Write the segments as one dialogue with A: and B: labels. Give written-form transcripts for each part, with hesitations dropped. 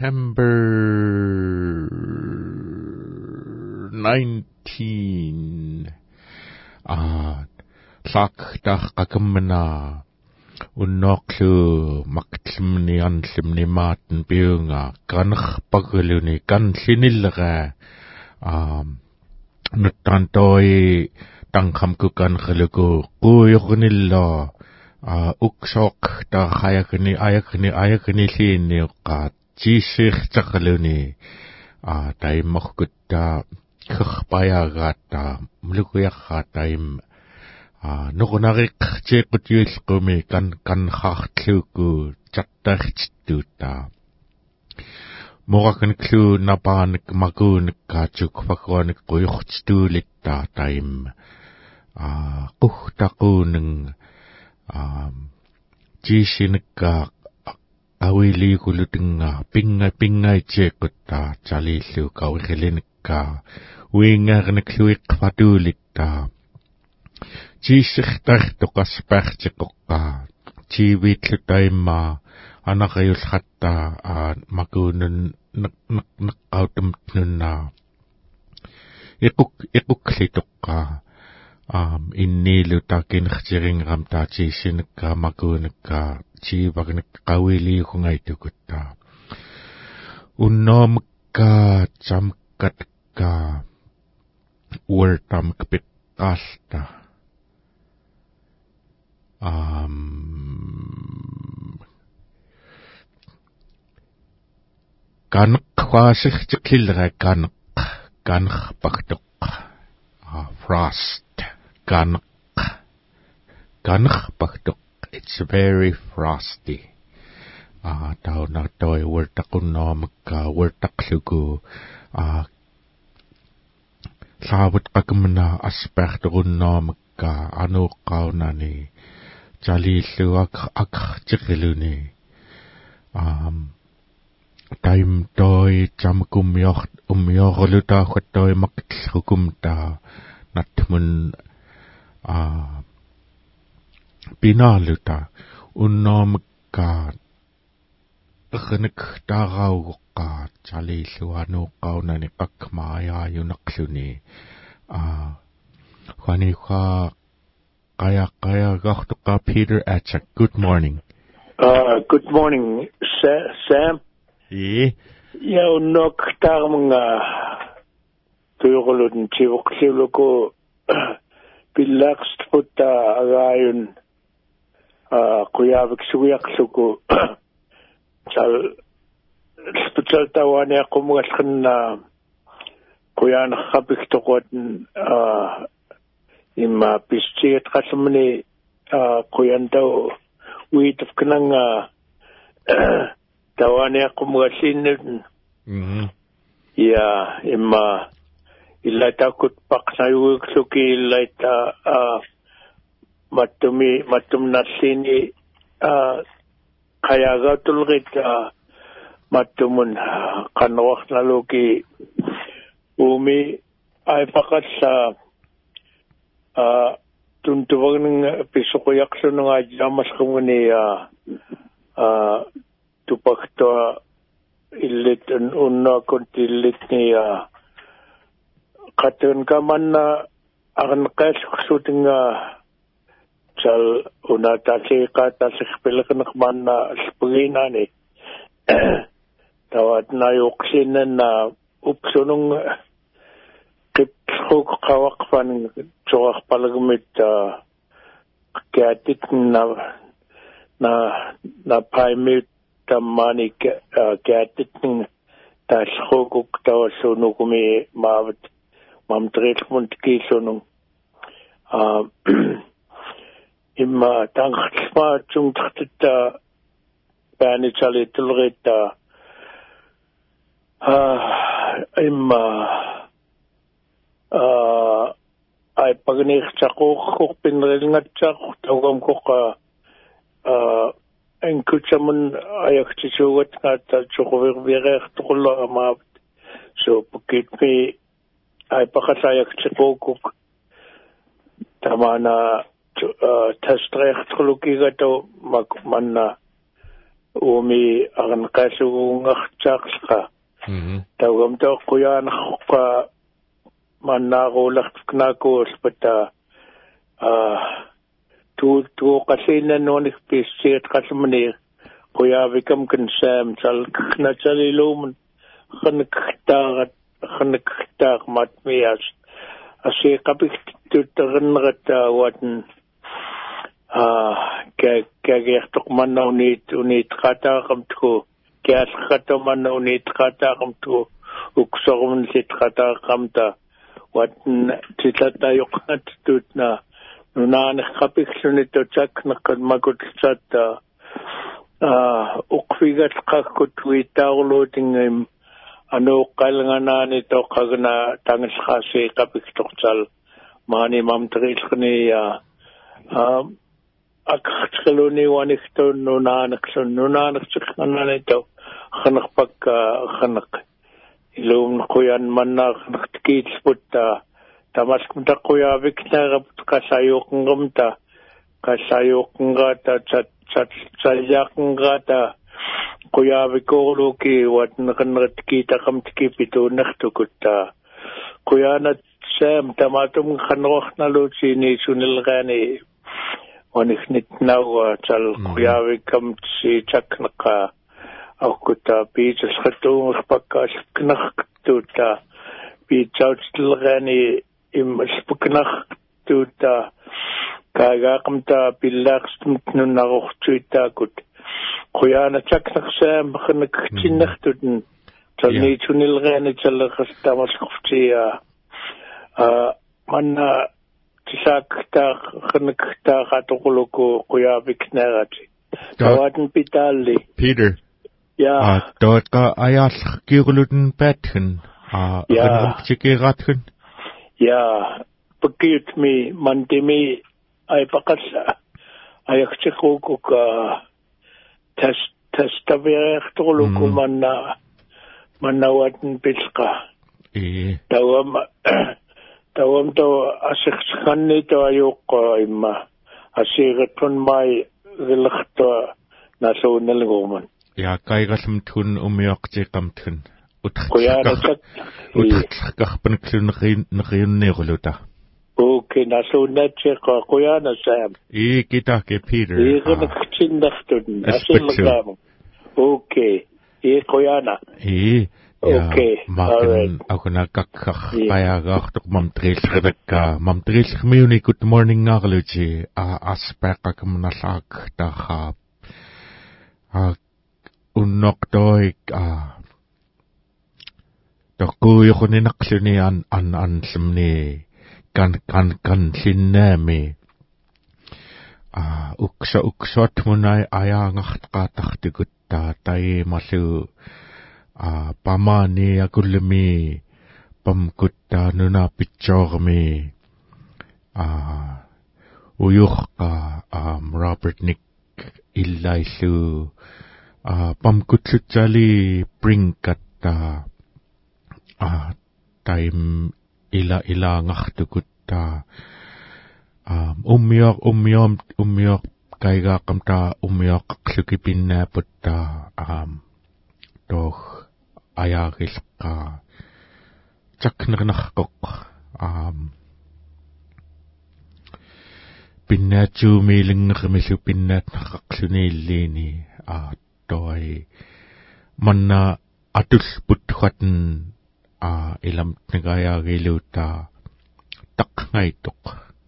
A: September 19. Sakdach kakamana. Unnoklu maktlimni anlimni maaten biunga. Kanch pagaluni kanlinilga. Nuttantoi tangkamku kanchlugu. Kuyognilla. Uksok ta ayakni lini ka jisik takaluni taimokutta khpayagata mlukuyakata nukunarik chekutiyilqumi kan khahtluku chattarchituta morakniklu napanik makunik kachukfakuanik kuyuchtitulitta taim kuhtakuning jishinika awili kulutinga pinga chekutta chalilu kawihilinika wingarnikluik fatulita jishiktartukas perchikoka jivitlutaima anakayulhatta makunun nakautumtnuna ikuklituka innilu takin khjiring ramta jishinika makunika jivagnik kawili hungaitukutta unnomka jamkatka urtam kpitalta kanak khwasik chikilra kanak paktuk frost kanak paktuk. It's very frosty. Tao na toy wertakunomka wertaklugu. Sabot kakamana aspektukunomka anu kaunani. Jalilu ak chikiluni. Time toy jam umyoghluta khotoy maktlukumta natmun pinaluta unnomka khnik tagawqa chaliluanu qaunani qakmaya yunaqluni khani kha qaya gaqtuqa Peter Atchak. Good morning.
B: Good morning, Sam. Ya nok tarmunga tuyurulun tivuqliluku pillaqstutta agayun quyavik sugiaqluku sal hospital tawani aqumugalqanna quyanarrapiktoquatn imma pistiit qallamni quyantaw uitafkananga tawani aqumugallinnun ya imma illa takut paqsayuikluki illa ita mattumnallini qayagatulgit mattumun qannuarnaluki umi aipaqalla tuntuvagning pisuquyaqlununga jamasqumuni tupaktoa illit unnakuntillit ni qatun kamanna arnqaillutinga sal unatasiqatasirpilqnaqmanna alpuginani tawatna yuqsinna upsunung qipsuk qawaqfan tsuarpalgmit katit na paimit tamani katit tasxukuk tawassunukumi maavat mamtrilmunt kiisunung imma tangxma tungtatta paanitalitulgita imma ay pagniqtaquq pinrilngataq tawgamkoqa enkuchamun ayaktisugat ngata chuqvirvireertuqulla amaat so pukitmi ay paqasayaktaqukuk tamana tastreertulukigato manna umi agan qasuungaqtaaqsqa tawam to quyaanaqqa mannaaqulaqtknaakuul pata tu qasina nonik pissiit qasmani quyavikam kansaam salknatsalilum khanaktaaq matmias asi qapiktuternrata watan kagertok mannaunit unit qataaqamtku kiasqatomannaunit qataaqamtku uksormun sit qataaqamta watan titatayuqnatutna nunaan qapiklunit utaknaqad makutsata uqfigat qakkut wiitaarluutingim anuuqqalnganaani toqagna tangisqaasi qapiktortal maani mamtrilqni akqaluni wanikton nunaanaqsannananito khanaqpakka khanaq ilum quyan mannaaqnaqtikiitsputta tamaskumta quyaviknaraput qasayuqngata tsalyaqngata quyavikuluki watnaqnratkiitaqamtiki pituunertukutta quyanat saam tamatum khanroqnalutsini sunilqani waniknitnawa tal quyavikamtsi chaknaqa aquta piitsasqatuungurpakkaasqnaqtuta piitsautilqani imspuknaqtuta kaagaaqamta pillaaqstumtnunarortuittaakut quyana chaknaqsaam khanaktinnertuten talniitunilqani talleqastamasquftia manna tisaaktaaq khanaktaaqatoquluku quyaviknerati tawaten pitaalli
A: Peter
B: ja
A: tootqa ajaallaqkiurluten paatхэн aganrumtikiraatхэн
B: ja pakkiutmi mantimi aipaqassa ajaktiquukuka tastavireertoquluku mannawaten pilqa tawam to asiqsqannito ayuqqa imma asiiqatun mai gilqto nasuunalguman
A: ja kaigallamtun umiaqtiqamtun utqarparpankluneriunneeruluta
B: okay nasuunnatsiqa quyana saam
A: kitake Peter
B: iiqanaqtinnertun asilqaam okay quyana okay
A: makan aku nakakak payagaartoq mamtrillermi good morning ngarluti aspaqakamnallaak taha unnoqtoik toqquuyoqninaqluni anlumni kan linnaami uksuatmunai ajaangartaqatartikutta taimallu pamaani akullumi pamkutta nunapitsoormi uyurqa Robert Nick illaillu pamkutsutsali bringkatta taim ilaangartukutta ummior kaigaaqamta ummiaqaqlukipinnaaputta toh ajaagilqa chaknernarqoq pinnaatsuumiilingermilu pinnaatnarqaqluniilliini toi manna atulputhuaten ilam negayaagiluta taqngaituq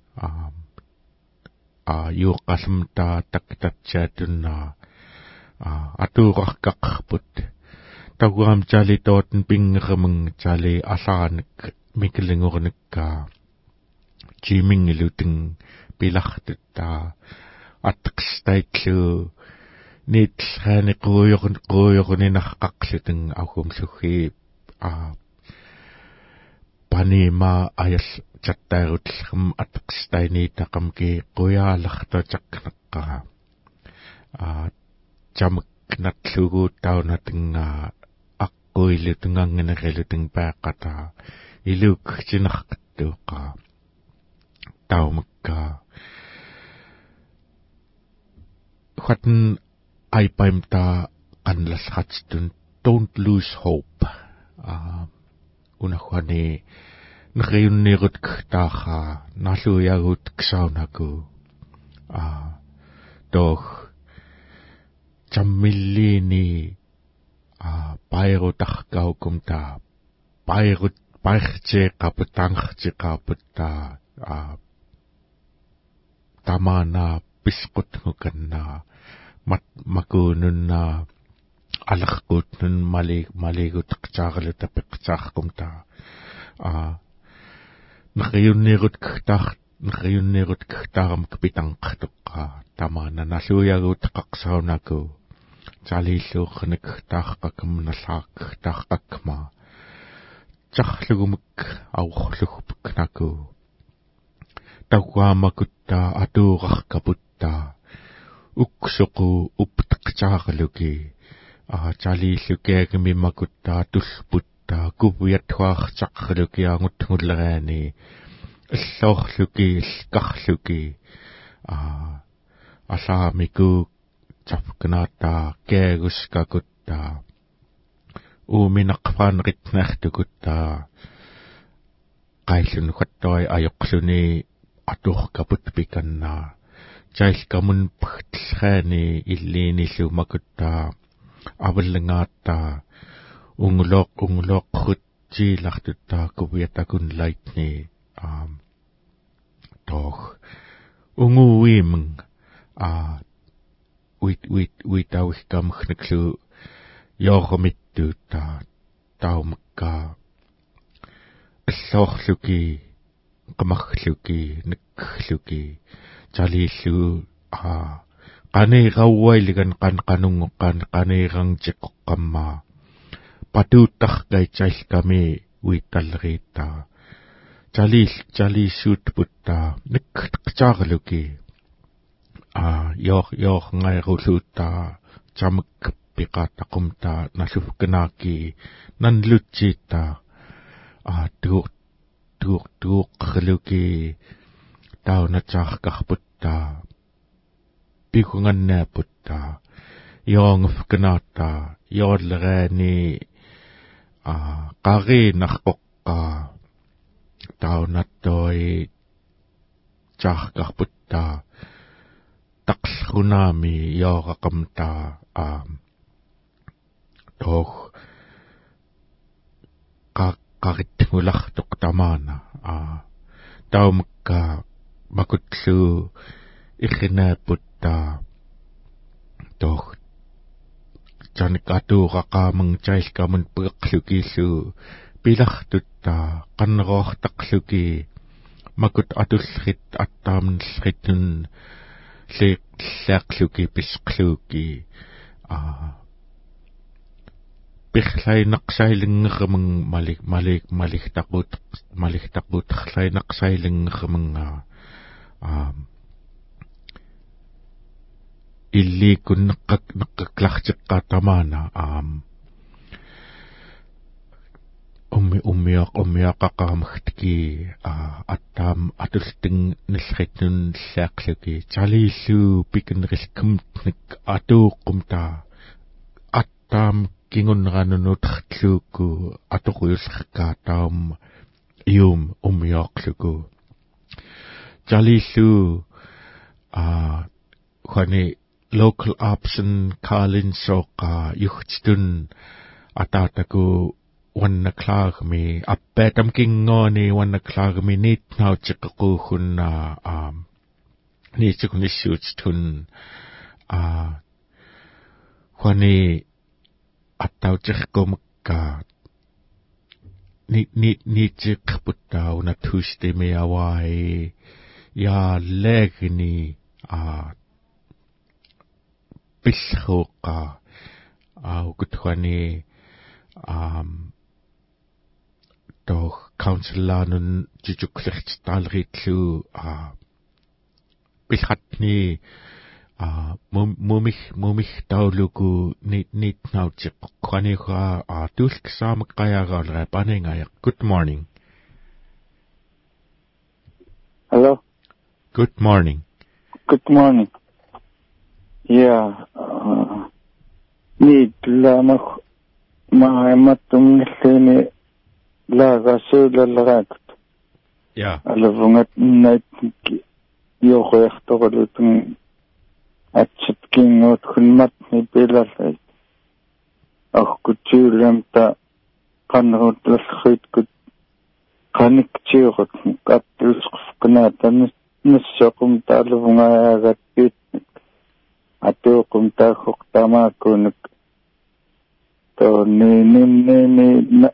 A: yuuqqallamta taktatsaatuna atuuqarqaqarput taguam chali tooten pingermeng chali alaanak mikelingornikka chimingiluteng pilartutta atqstaitlu nitlhaani quuyoqninarqaqluteng agumsuggi panima ayal chattaarutllum atqstainiitaqamki quyaalartachaqnaqqa chamaknatluguuttaunatenga aquillutungangeneriluteng paaqqata iluuktinarqattuuqa taumakka huaten ai paimta kanlas hatstun, don't lose hope. Unahwane nakayunirut ktaha naluyagut ksaunaku. Doch Jamillini pairutahkau kumta pairche kaputangche kaputa tamana biskut ngukanna makunun na alakut nun maligut kchagal tapikchak kumta nakayunirut ktaram kapitang ktukka tamana naluyagut kaksaunaku Jalilluq niktaqakam nallaqtaqakma chaqlugumuk awqluqpuk naku tawwamakutta atuuqarkaputta uksuqu uptaqchaaqluki jalillukeagmi makutta tulputta kuvuyathuarchaqluki angutngullerani illorluki illkarluki alaamiku Chapkanata keguskakutta uminaqfan ritnertukutta qaillun khattoi ayoqluni aturkaput jailkamun pagtlkhani illiinillu makutta avallangaatta unguloq khutjiilartutta kuviatakun laitni toch unguimeng Wit awikam khneklu yormittu taumka allorluki qamakhluki nikluki jalillu qaneerawwailigan qanungoqqan qaneerangtiqqamma patuuttarkai jailkami uittallerita jalisuut putta nikqtaarluki yor ngairuluta jamak piqataqumta nallufkanaaki nanlutsita tuuqqluki taunatsaarkarputta pikungannaaputta yoongufkanaata yoollerani qariinarqoqqa taunattoi tsaarkarputta taqlrunami yooraqamta toch qaritngulartuq tamana taumka makutlu irrinaaputta toch janikatuuraqaamang jailkamun peqlukillu pilartutta qanneroortaqluki makut atullrit attaamnllritun Leaqluki pisqluki Pixlainaqsailingqermang maliktaqut xlainaqsailingqermanga illikun neqqaklartiqqatamana ummiaqaqaramagtiki attam atulting nillritnun llaaqluki jalillu pikinrilkumtnik atuuqqumta attam kingunranunutlerluku atoquyullerkaataum ium ummiaqluku jalillu khani local option Carlin soqa yuhtstun atataku 1 o'clock me appetam kingoni 1 o'clock me nit now chikakuhunna ni chikunisutun khani attau chikkomka ni chikputta una Tuesday me awai ya legni bishoqa ukutkhani doch counselanun jujuklert talritlu bilhatni mumich tauluku nit nautik khaniga tulk samqayagalra panengaya. Good morning.
C: Hello.
A: Good morning.
C: Good morning. Yeah. Ni lamach maamatum nilini laga sulalagak.
A: Ja.
C: Alvungat night yochtogalutun atchitking out kunmat ni pelalay. Ach kutulam ta kanrot laskhit kut kanik chirot katus knatan nissakum ta alvungagat pit atukum ta khoktama kunik to ni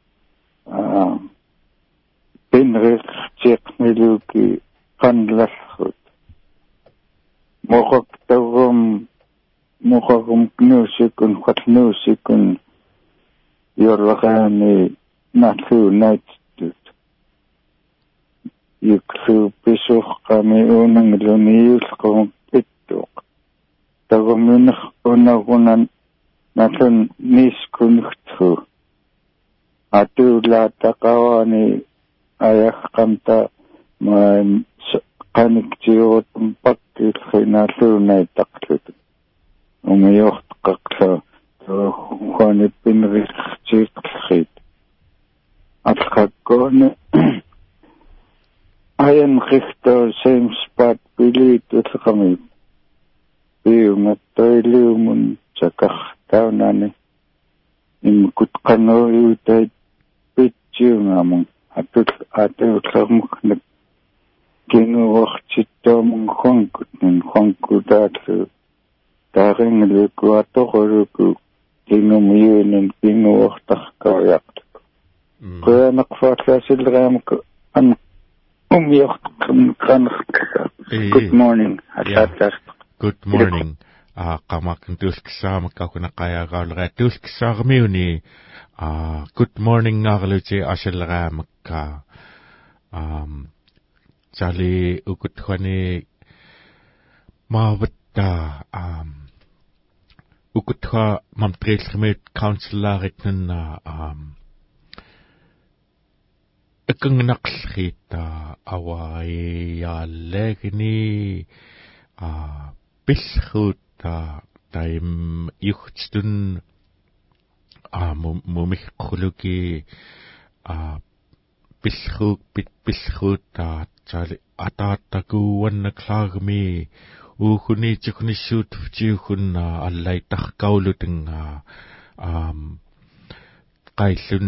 C: Pinrich Miluki Kanlasut Mohok Tawum Mohogum Knusikun Khatnusikun Yorlahani Nathu Nightstut Yuksu Pisuch Kami Unang Lunius Kong Pituk Taguminach Unagunan Nathan Niskunchthu Atu La Takawani Ayah kanta kanik jiot empat kinasu naik takut umiyok kaksa kani pinrik cikit atkakone ayan kikto same spot pili itu kami biung toilumun cakah taunane imkut kano yutai pitju ngamong Atul kamuk nak kinu waktu mung khongkut atu taring leku atau koruku kinu muyunin kinu waktu kayak. Kaya nakfatla silram an umiyok kan. Good morning.
A: Good morning. Kamak tus kasama ka kuna kaya ka tus kasama miuni. Good morning ngaluci asilram ka jali ukut khani mawata ukut kha mamtrel khmet counselor iknan ikang nakhlita awai ya legni bishuta taim yuchtun mumik khuluki biskhut jali atatakuwan naklagmi ukhuni chukni shoot chukun allai takhkauluting qailun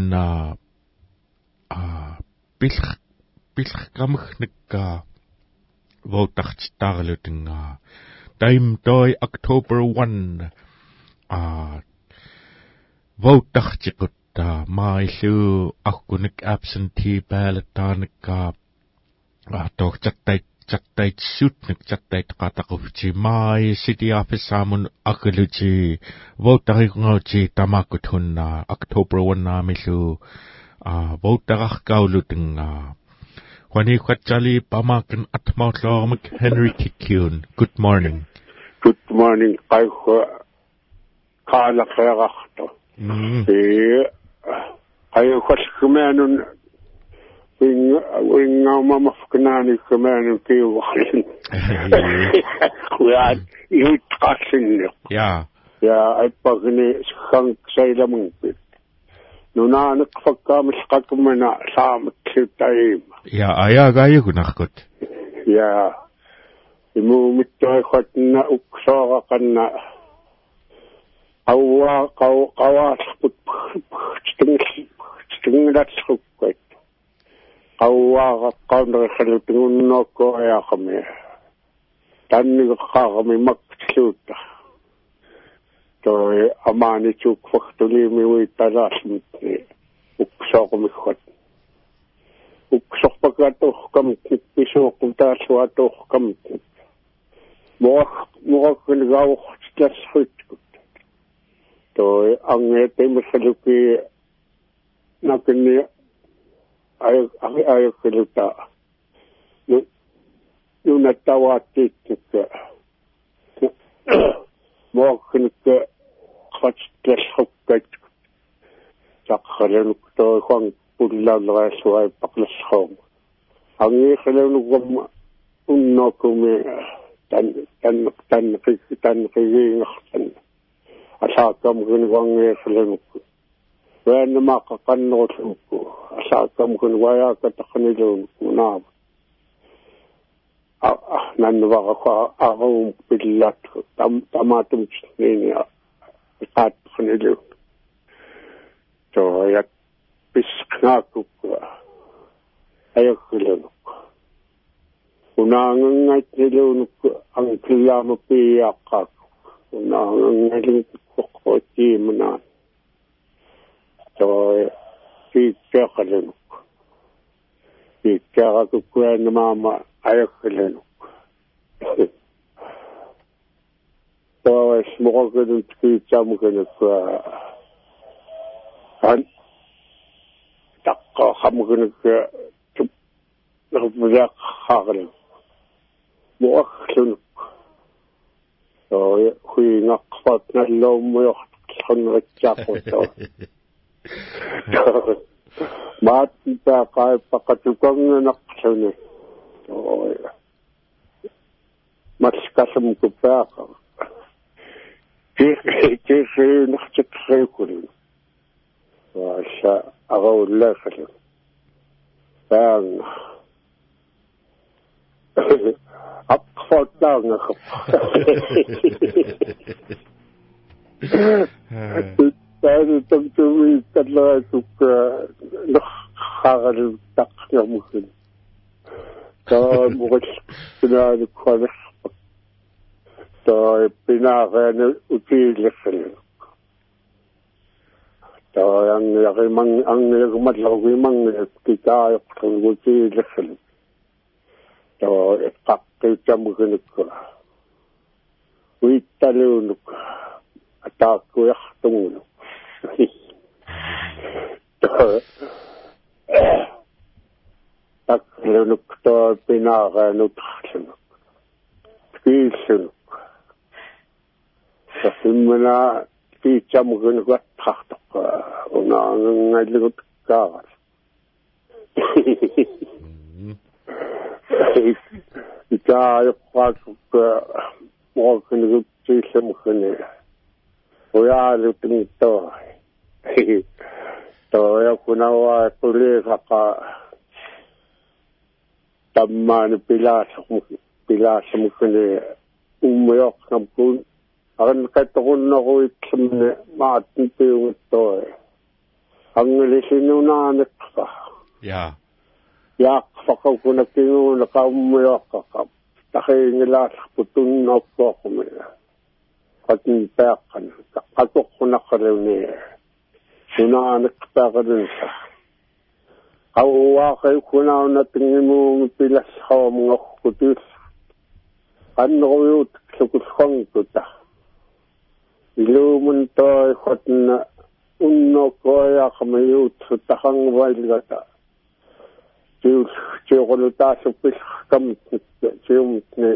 A: bilh kamkhnik votachtagluting time toy October 1 votachikut mailu akunik absentee ballot tanika toch chattai shootnik chattai qatakufchi mai city office samun akuluchi votaringochi tamakutun October 1 milu votarakauluting Wani kwatjali pamakan atmautlormik Henry Kikyun. Good morning.
B: Good morning. Kala kayakto. Ayo kwatkumanun wing mamafkanani kumanun kiwakin. Kuyan yutkasin.
A: Yeah.
B: Yeah, ay pagni skang saylamungpit. Nuna nakfagkamasqakumana saamakitayim.
A: Ja, gaya kunakot.
B: Ja. Imumittoy khatna uksaga kanna. Qawaasqut stinglatsqukkat. Qawaaqa qawnerxalutungunnokko ayaqami. Tanniqaqami maktluutta. Toi amani chukfaktulimi uitalaasmitni uksaaqumikkat. Uksokpakatuhkam kipisuukum taasuatuhkam muakkun gauhtashutkut toi angetemissaluki nakni ayakkeluta nunattawaattiikka muakkun khattashukkut taqalanuk toi khang pullaaleraasuai paqlassoom angiiqalunugam unnokumi tan qigiingertan asakam kunwangeerlunukku waanamaaqaqannerulunukku asakam kunwayaakataqnilunukku naava nannuvaqa arum pillatku tamatumtsniini iqaatqnilun toyak pisknaakukku ayakkulunukku unaangangatnilunukku angkillaamapiiaqqaakku unaangangalunukku toy piikkeaqalunukku piikkeaqakukkuanamaama ayakkulunukku toy smoqakunut kiitsamukunukku han taqqaaqamukunukku nerviaqaqarlu muaqlunukku toy huingaqqat nalluummuyortaqunneritsaaqutto maattaa qaipaqatukanganaqluni toy maskasumku paaqa kirriinertikriukun waasa agaullaaqalu paanga aqfattaangaqap taanu tamtumi kallaatukka naqaqarutaqnermukun taamuqal pinaanukkana toy pinaaqaana utiilersalu toy angyaqimallaruimangilak kitaayoqlungutiilersalu toy qaqqitamukunukku uittaluunukku ataakkuiartungunuk taklunuk toy pinaaqaanutarlunuk kiillunuk simmana kiitsamukunuk attartoq unaangangallugutkaaral itaayoqqaakukka moqakunuguttiillamukuni uyaalutungittoy toyakunawaa quliiqaqa tammaani pilaasamukuni ummuyoqnamkun arnqattoqunneruitsamne maatnpiunguttoy angilisinunaaneqqa yaaqfaqakunakkinguuna qaummuyoqqaqa taqiingilaallerputunnooppoqumi qatun peaqqan qatoqqunaqaruni sunaaneqpaaqalunsa qawwaaqaykunauna tingimuumi pilassaqawamungoqqutis qanneruyuut lukulqanguta iluumun toy qatna unnoqoyaqmayuut sutaqangvailgata tiuqulutaasuppilqamut tiumutne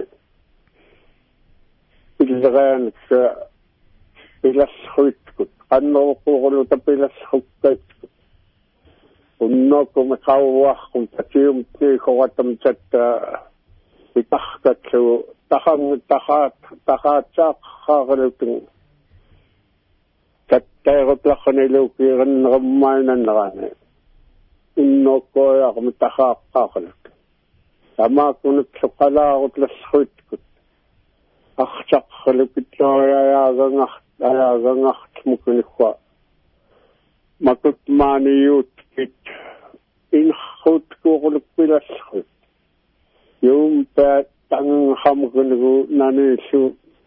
B: pilleraanikka pilassruitkut qanneruqququluta pilassrukkaitkut unnoqumi qawwaqqum tiumutne qoqatamtatta pitaqkatlu taqaatsaaqaqarutun tattairutlaqaniluukiirannerammainannerane unnoqoyaqmi taqaaqqaaqaluk tamaakunuk qalaarutlassruitkut artaqqalukittoyayaagangартмукунуква makutmaaniyuutkit inxuutkuuqulukpilassrut yuumpa tangamhamukunugu naniillu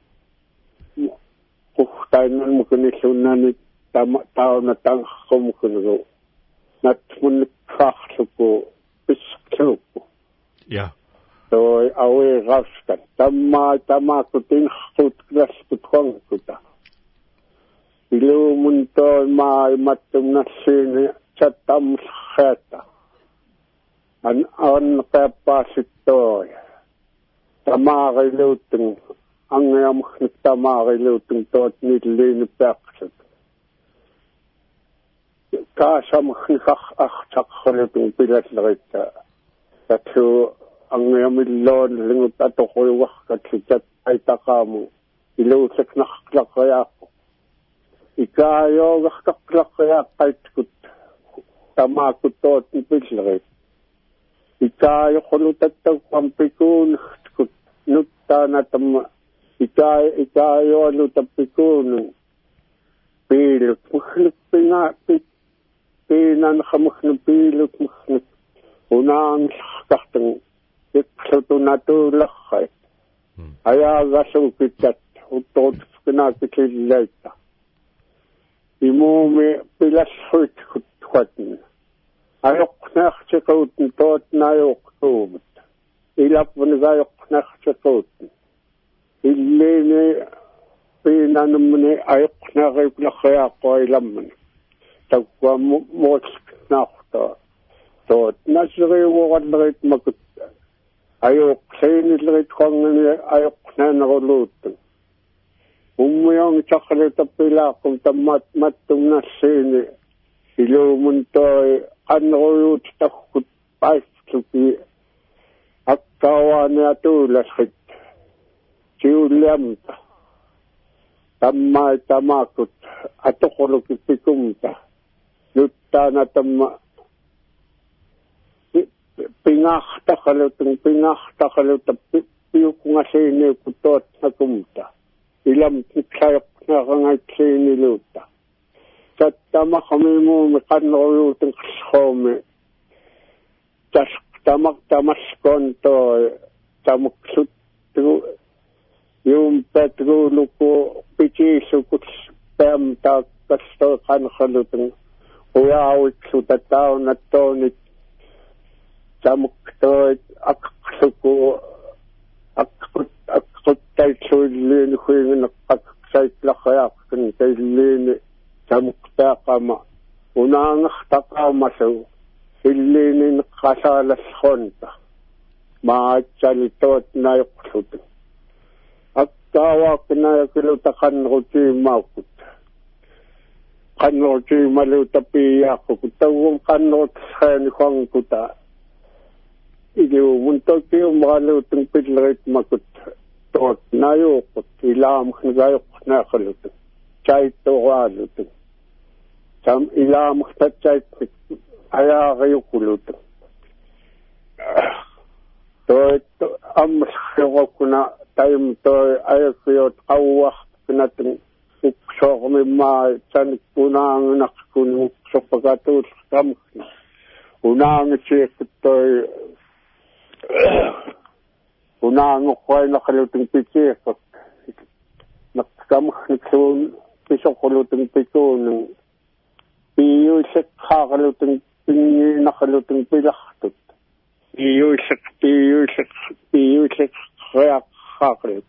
B: quhtainanmukunillu nani tauna tangamukunugu natmunnikkaarluku piskluku toy aweeraskat tamaakutin xutklaskutqankuta iluumun toy maaimattumnassiini chattamlleeta an qeappaasittoy tamaariluutun angiamuknik tamaariluutun toot nilliinipeaqsut kaasamuknikaqartaqqalutun pilallerita tatlu angiamilloon lingut atoquyuarkatlu tat aitaqaamu iluusaknarqlaqayaaqu икаайоогартаққлаққиааққайткут тамаакуттоот пиллерит икаайоқулутаттагуам пикуунэрткут нуттаанатамма икаайоалу таппикууну пилут мухлуппингаа пинанхамхну пилут мухну унаанлахтартан икплутунатуулеррай аяагассуукитсат уттоотскинааккиллаитта имууми пилассуиткут хатн аёқнаарчекуутн тоотнааюоқтуумут илапвнгаайоқнаарчекуутн иллини пинанумни аёқнаариукларриааққуиламмани таква моотнаарта тоот насериуораллерит макут аёқсейниллерит хонгани аёқнаанерулуутту уммион чахлетаппилааққум таммат маттумнассиини илуумун той анруйут таккут паиступи аккавааниатууласрит тиуллиамта таммай тамаакут атоқолукиппикумта нуттаана тамма пингартақалутап пиукунгасииниукутоот накумта илам тиксаёқнаарангаитсиинилуутта таттамахамимууми қаннеруйуутин қиссооми тамасконтоо тамуксут юм петрулуку питисукут пэм тааккастоо қанхалутин уяауиксу татаунаттоонит тамуктоо аксуку аккуттайсуиллиини хуигинеққаксайтлахаяақкин таиллиини тамуктаақама унаангартақаамасу иллиини неққасаалассуунта маатсалитоот наёққлуту аккаавааққинаякилутақаннерутиимаақкут qannerutiimalutappiiaaqquku tauum qannerutsaanihuangkuta ilu muntokiumraluutun pillerit makut toot najuuqut ilaamkhnigajuqnaaqalutu chaittooraalutu tam ilaamkhtatsaitnik ayaariuqulutu toit ammasxirokkuna taim toi ayakiot qauartinatun uksoormimmaa tanikkunaangunaqkun uksorpakatuulkamkna unaangisiikkut toi unaangoqqainaqalutun pikiiqqut naqkamkhniksuun pisoqulutun pikuunu piyuiseqqaaqalutun pingiinaqalutun pilartut piyuiseqqaaqalut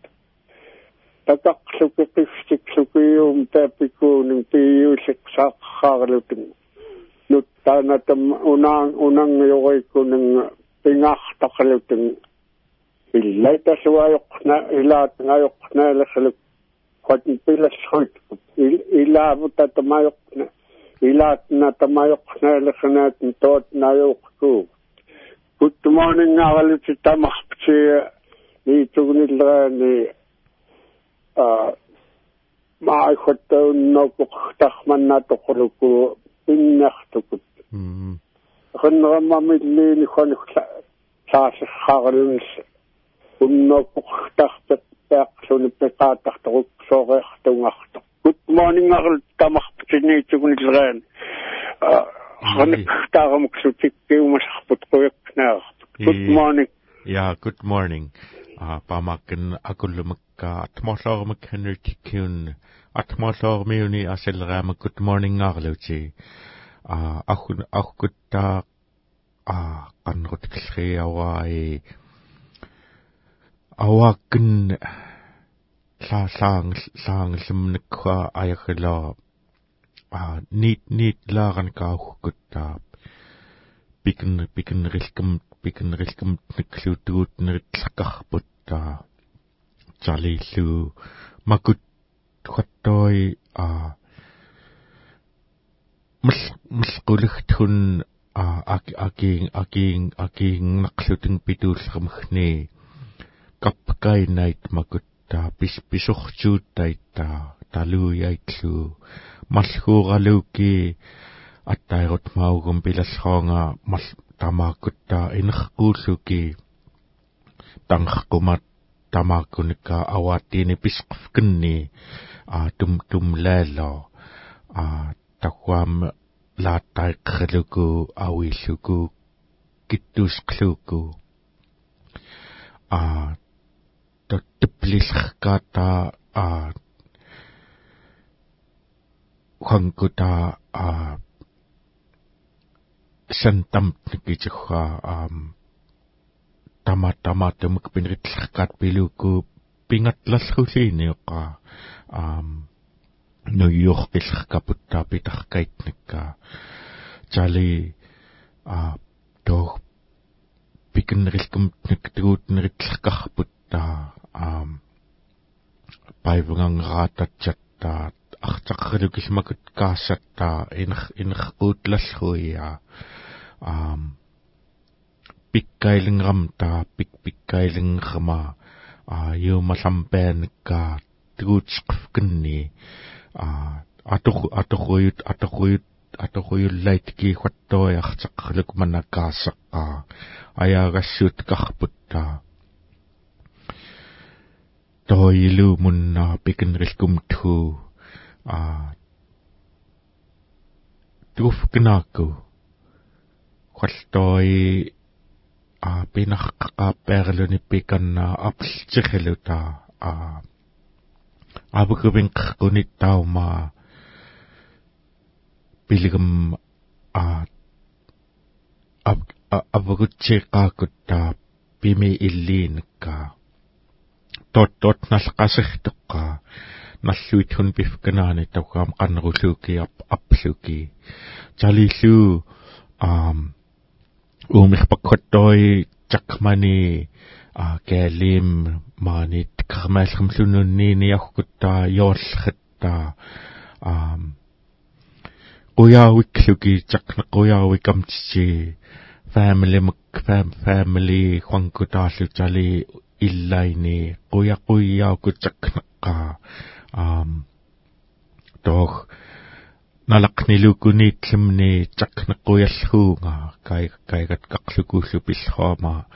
B: takaqlukipiftiklukium tapikuunun piyuiseqqaaqaaqalutun nuttaanatam unangiorikkunun pingaartaqalutun illaitasuajoqna ilaatngajoqnaalassaluk qatin pilassruit ilaavutatamaajoqna ilaatnatamajoqnaalassanaatin tootnaajoqku good morning avalutsi tamarpti niitugnillerani maaikhottuunnoqtarmannaatoquluku pinnartukut qinneramamilliini khonukla saasarraarunis unnoqtarpet peaqluni peqaatartoruq sooreertungartoq good morning arul tamarpti niitugnillerani qanneqtaaramuksutikkiumasarput quyaknaarput good morning
A: good morning pamakken akullumakka atmorlormak hanutikkiun atmorlormiuni aselraama good morning arluti ahkutta qanrutikriawai awakken laangllumnikwa ayakla neat laaran kaahkutta pikenrilkum nikluutuutneritlaqarputta talillu makut khattoi mlqulugtun aking naqlutin pituullermagni kapkainait makutta pisortuuttaitta талуяитлу малхууралууки аттаерут маугум пилаллоонга мал тамааккутта инеркууллуки тангқумат тамааккуника авааттиини писқфкинни тумлаало такуам лааттаиққалуку ауиллуку киттуусқлууку тоттплилхката хангута сантамтникичуха таматаматумк пинритлхкат пилуку пингатлаллулиниоқа нуйоркиллхкапутта питаркаитникка чали тоо пикнерилкумтник тугуутнеритлхкарпутта пайвунганграататчатта артаққалукисмакут каассатта инерқуутлаллуиа пиккайлинграмта пиккайлинграма юумаллампааникка тугуутсқфкинни аторуйуллайтки хватториартеққалук манаккаассаққаа аяагассуут карпутта тоилумунна пикнерилкумтху туфкнаакку хвалтой пинаққақааппаарлуни пиканна аплтихилута абукубинққуниттаума пилигам абукутсиқаакутта пими иллиинекка тот налқасертеққа наллуитхун пифканаани тавгаам қаннерулууки апплуки чалиллу умихпакхоттoi чакмани кэлим маанит кармаалхамлунунниини ахкутта йоорлхатта қуяавикклуки чакнеқуяавикамтси family хвангутааллу чали иллайни қуяақуяаку чакнеққа тох налақнилукуниитлумни чакнеқуяллуунга кайгат қарлукууллу пиллхоама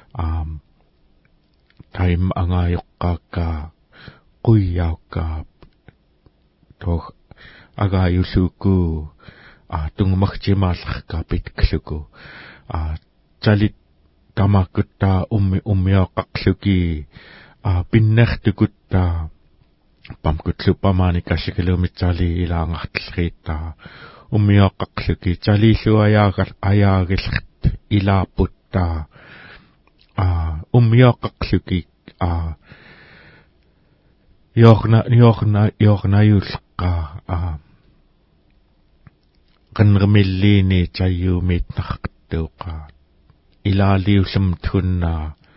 A: тайм ангаайоққаакка қуяаукка тох агааюлууку тунгмахтимаалларка питклуку чалит тамаккутта уммиоққарлуки пиннертукутта памкутлуппамаани кассикилумитсаали илаангартиллриитта уммиоққарлуки чалииллуаяагиллерт илааппутта уммиоққарлуки йорнаюллеққа qanrmilliini tayuumiitnartuuqa ilaaliullum tunna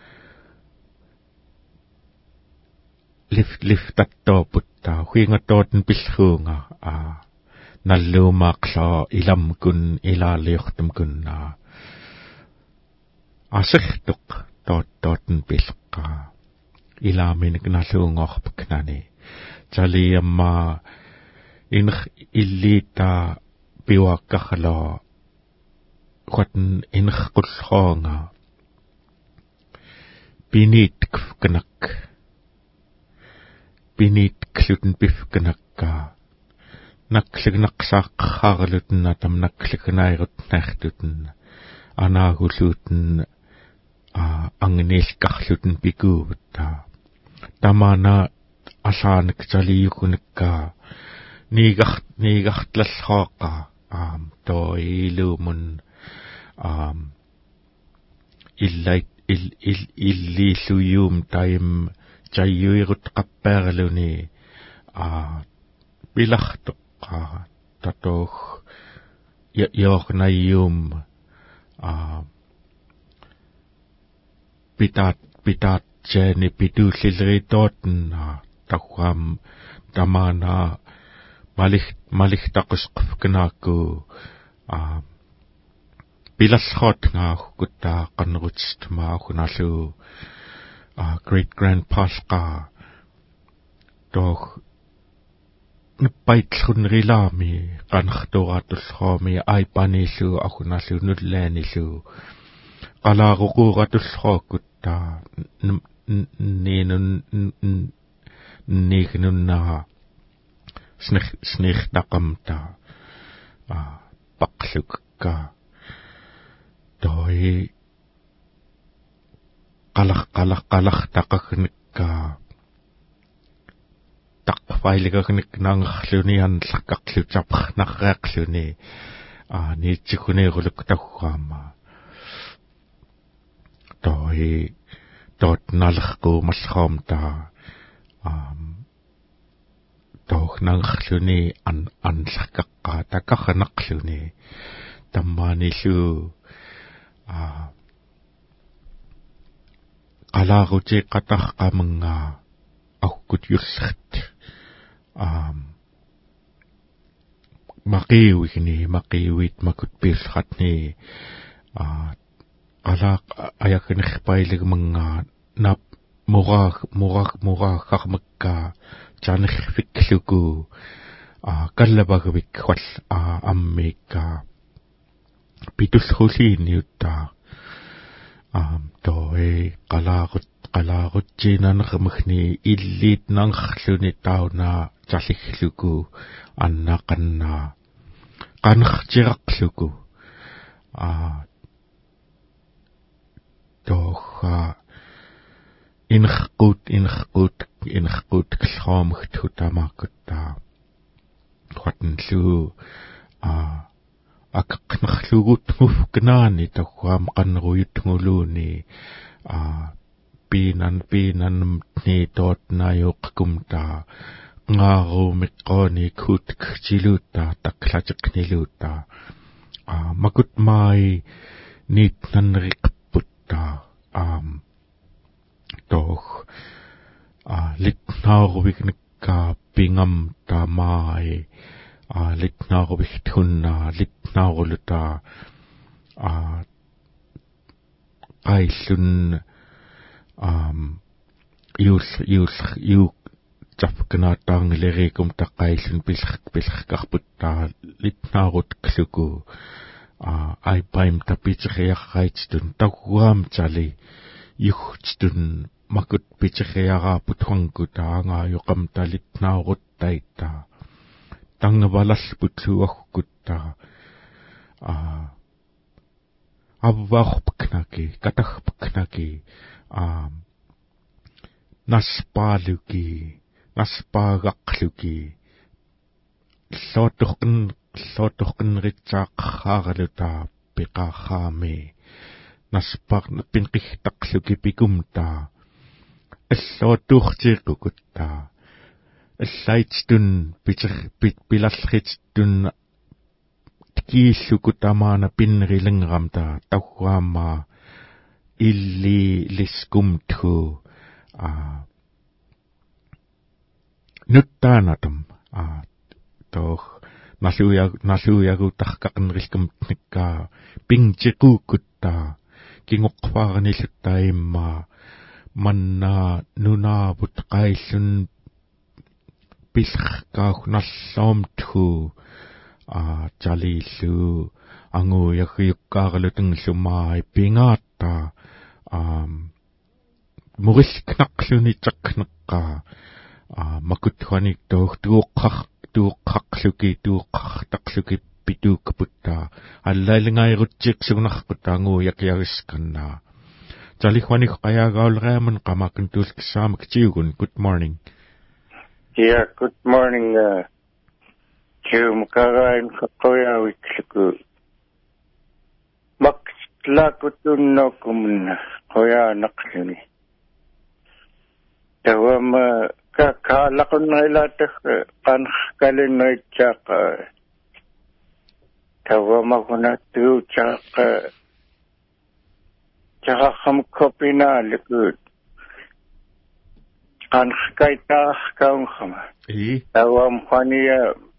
A: liftattooputta huingatootn pillruunga nalluumaaqlaa ilamkun ilaaliortumkunna asertuq toottootn pilleqqa ilaaminik nalluungorpaknani taliamma inr illita piwakkarlo quatn inrqullroonga piniitkluten pifkanakka naklagneqsaaqqarlutna tam naklagnaairutnaartuten anaagulluuten angniilkarluten pikuuvutta tamana asaanik taliukunakka niigartlallrooqa toilumun illiilluyuum taim tayuirut qappаарluni pilartoqqa tatoh yoornayuum pitaat jaani pituullilriitootna taqquam tamana малихтақусқфкнаакку пилаллроотнгаахуккутта қаннерутистмаахуналу great grandpaska тох Nipaitlunrilaami qanartuuraatullruumi aipanillu agunallu nullaanillu qalaaruquuratulluakut taa niignunnaha snirtaqamta paqlukka toi qalartaqagnikka taqfailigarnik naangerluni anlaqaqlutapernarreaqluni niitsikuneeruluk taggaama toi tootnalerqu mallraamta toornaangerluni anlaqaqqa takarnaqluni tammaanillu qalaaruti qatarqamanga akkut yullert maqiuit makut piilratni qalaq ayakinerpailigmanga nap muraaqarmakka janerfikluku kallavagvik wall ammikka pitullhuliinniutta toi qalaarutsiinanermagni illiit naangerluni tauna jalligluku annaqanna qanertiraqluku toha inerqut klraamugtu tamakutta quatnlu aqnerlugut gnaani tawam qanneruyutnguluuni piinan ni tootnaayuqqumta ngaarumiqqooni kuutkchiluutta taklaatiqniluutta makut mai niitnanneriqputta toh litnaaruvignikka pingam tamai litnaaruvigtunna litnaaruluta qaillun yul tafkanaataangilerikum taqaillun pillerkarputta litnaarut kluku aipaim tapitseriarraitstun tagguam tali yuhtstun makut pitseriaraaput huankuta yoqamta litnaaruttaita tangavalalputluarkutta avvaarpknaki katarpknaki naspaagaqluki llootorqinritsaaqarraaraluta piqaarraami pinqigtaqluki pikumta allootuurtiiqukutta allaitstun pilarritstun kiillukutamaana pinnerilengramta tawwaama illi liskumthu nuttaanatam toh naluyagutarqaqnerilkumtnikka pingtiquukutta kingoqqvaarnillutta manna nunaavut qaillun pillerkaagunarlaamthu jalillu anguyagiukkaaralutunglumaai pingaatta murillknaqluni taqneqqa makuthuanik tuuqqartaqluki pituukkaputta allailingairuttiiqsugunarputta anguyakiagiskanna jalihwanik qayaagaulreaman qamakun tuulkissaamak tiugun good morning.
C: Yeah, good morning. Mukarain qaqqoyaawikluku maktlakutunnokumunna qoyaanaqluni tawam kaalaqunnailaatak qanqalinnoitsaaq tawamakunattuuchaaq chaqaqamkopinaalikut qanqkaitaarkaunqama tawam khaniya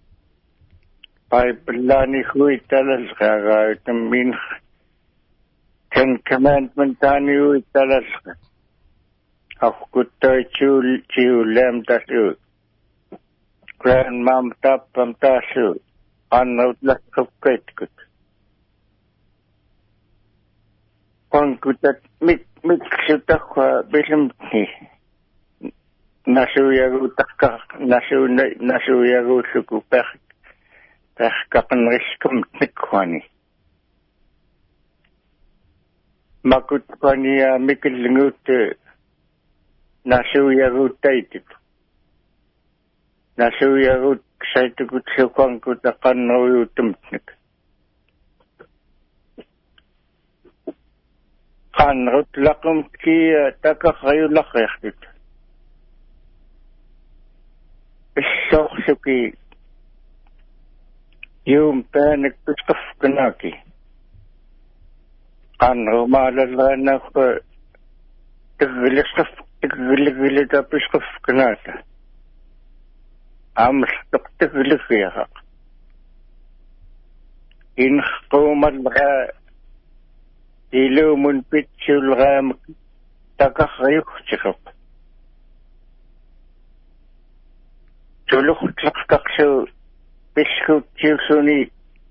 C: Bible huitalalqaagaayutam min Ten Commandment taani huitalalqa aquttoi chiulem talu grandmam tappam tasu annaut lakkukaitkut pankutat miksutakwa bilimni nasuyagutakka nasuyagusuku perkapanriskum nikwani makutpania mikilngut nasuyagutaitit nasuyagut saitukut sukankut aqannruyutumtnik qannrut laqumki takaqayulaqqiqtit issorsuki yum panik pisqafkanaki qannrumalallanaaq tiglisqafta pisqafkanata amltaqtigliqiaq inqqumalqa ilumun pitsulqaamak taqaqayuqtiqaq tuluqtlaqtaqsu pisquttiusuni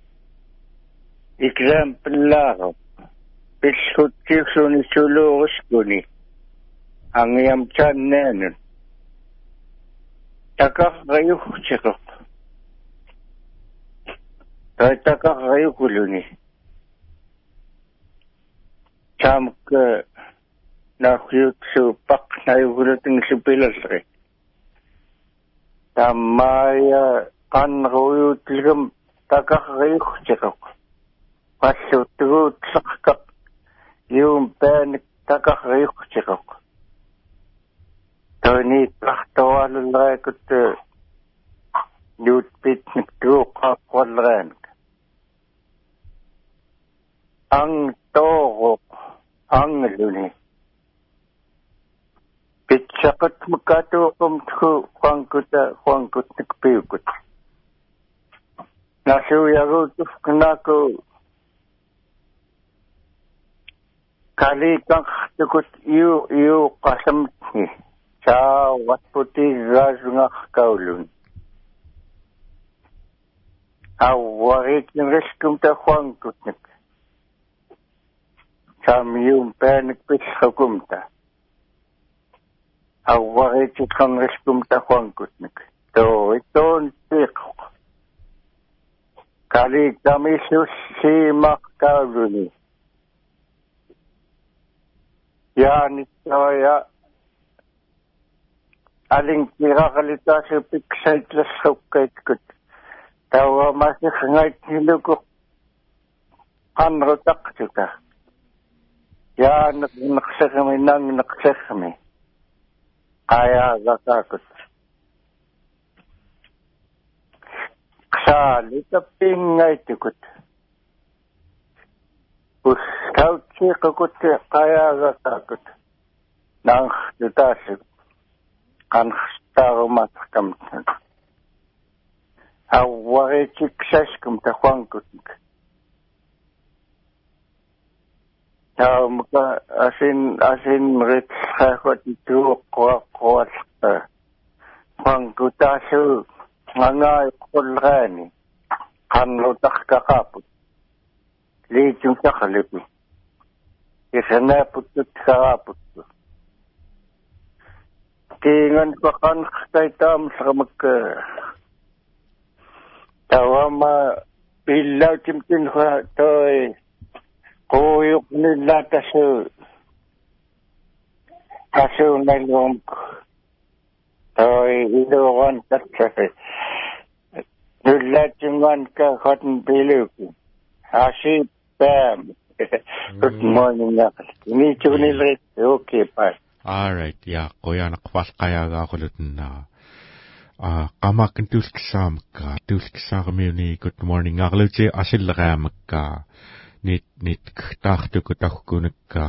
C: example pisquttiusuni suluuruskuni angiam channanun taqaqayuqtiqaq taqaqayuquluni chamk nahyutsu paqnayugulutin sipilasri tamaya qannruyutlgam taqaqayuqtiqaq passuttuguutlaqkaq yum paanik taqaqayuqtiqaq tani taqtawalulraakut yuutpitnik tuuqqaqqalraanik ang tooruq angluni pitsaqat makatuuqumtku quankutnik piukut nasuyagutufknaku kalikaqtukut yu qasamtni saawatputigaasungaqkaulun awwaritnriskum taquankutnik samyum paanik pisqukumta awwaritnriskum taquankutnik toon tiqq kalikamisus siimaqkauluni yaanittoya alinkiraqalitasu piksaitlasukkaitkut tawamasiqngaitniluku qanrutaqtuka yaanaqseqmi nangnaqseqmi qayaaqaqakut qsaalitappingaitikut uskautsiqakut qayaaqaqakut nanqtutaasuk qanqstaarumataqkamtun awwaritsiksaskum taquankutnik taumka asin ritsqaquatituuqqaqqaqa qankutaasu ngangaiqqulraani qanlutaqkaqaput liitumtaqalipi isanaapututqaqaputtu kiingan paqanqtaitamsaqamak tawama pillautimtinqa toi quyuqnillatasu tasunallumk toi iluuqan tatsafi nullatimmanka qatn piluki aship pam good morning niichunilrit okay bye.
A: All right, yeah, qoyanaqvalqayagaaqulutna qamakin tulkissaamka tulkissaarmiuni good morning arluti asilleqaamakka nit taartuku tahkunukka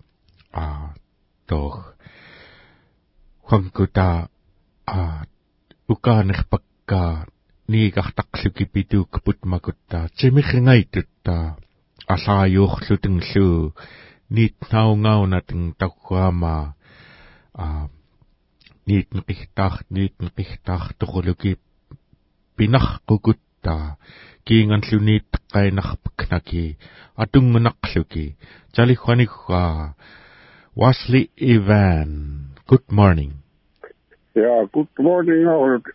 A: toh hankuta ukaanerpakka niigartaqluki pituuk putmakutta timirringaitutta asaajuurlutinglu nit naungaunateng takkuama nit nqihtaartuquluki pinarqukutta kiinganluniit qainarpaknaki atungunaqluki talikhwanigga Wesley Evan. Good morning.
B: Yeah, good morning.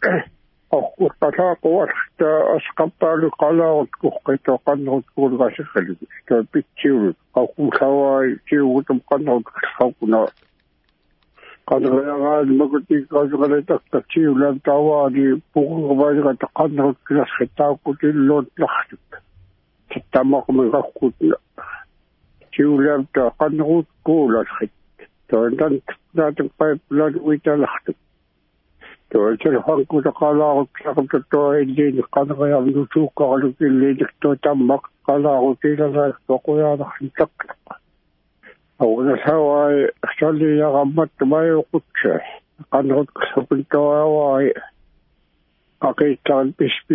B: Aquttaaqaaqquarta asqappaalu qalaaqut kuqqito qannut kuulgaasiqali sta pitchiu aqullawai tiugutum qannut qawkuna qanragaan maguti qasqaletakta tiulam tawaadi puqurvaaliga qannut kilasqitaaqutillot laxtuk tattamaqmi qaqqutna tiulam ta qannut kuulasqit toentan naatan paiplan uitalaxtuk Tuolla kun kalaa on tuo illiin kanavia nusuukkaalu illiin tuo tammak kalaa on siinä kokoja takka. Auna sawai salli ja gammattu mai kutse. Kannot sopintoa vai. Kakeitaan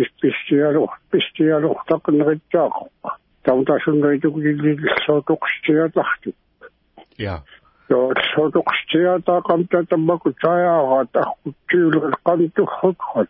B: pistiä luhtakan ritsaako. Tauta sun reitu illiin sotuksia tahti.
A: Ja.
B: Sotuksia takamta tammakut sajaa tahkuttiilun kantu hotkot.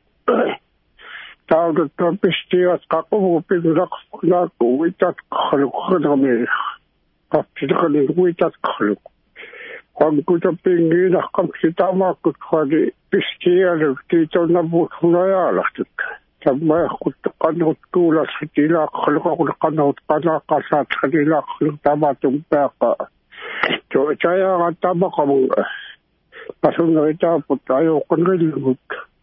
B: Tauduttua pistiät kakuvupinnak uitat kalukkanamir. Kapsitakalin uitat kaluk. Hankuta pingiin ahkamsi tamakut kadi pistiä tiitonna puhuna jaalahtuk. Tämä kutta kannut kuulassa tilaa kalukakun kannut kanakasaat tilaa kaluk tamatun pääkaa. Saya kata kamu pasung kita putayo kongelut.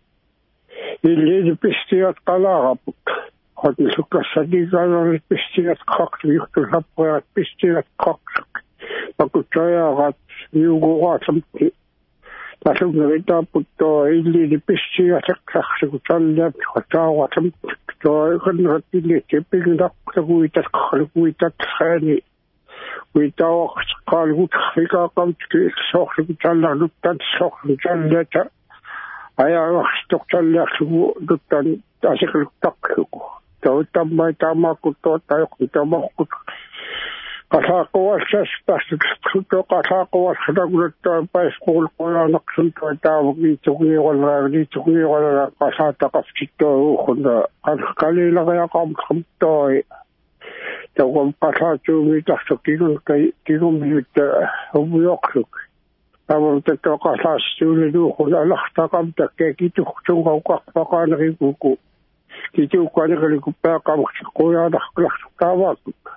B: Ini pistiat kalah put. Hot suka sedih kalau pistiat kak itu apa pistiat kak. Aku saya kat juga sampai pasung kita puto ini pistiat kak sekutalnya kata sampai saya kan hati ni cepeng dak sekuitat kaluitat hari. Witau kalau kita kan sok jalan lutan sok jalan aja, ayah sok jalan lutan asik lutak aku. Tahu tambah kuto tahu kita mau kuto. Kasakuas pasti kuto kasakuas sedang lutan pas sekolah anak suntuk tahu dicungi orang kasata kafcito kunda kali lagi aku kamu Tawang pasatu mita sokinun kai kinun mita ubyoksuk. Tawang teto kasastu ledu kula lahta kam takke kitu chungau kakpakan rikuku. Kitu kani kalikupa kam koya dah kelas kawak.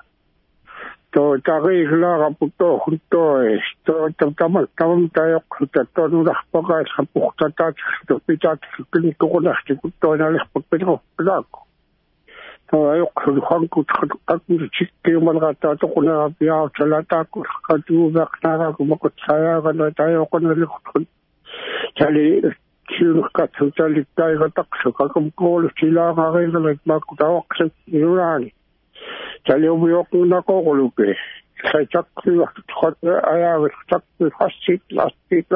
B: To tari lara puto hunto to taman tayok to nudah pakai sapuk tatat to pitat kini konas to na leh putro pelako. Ayok hangkut aku cikki malgata to kuna biar celata aku kadu baknara aku makut saya kan tayo kon lekut cali cium kat cali tay katak suka kol sila ngare lek makut awak sirani cali ubiyok na ko kolupe saya cakki khot aya cakki hasit lastik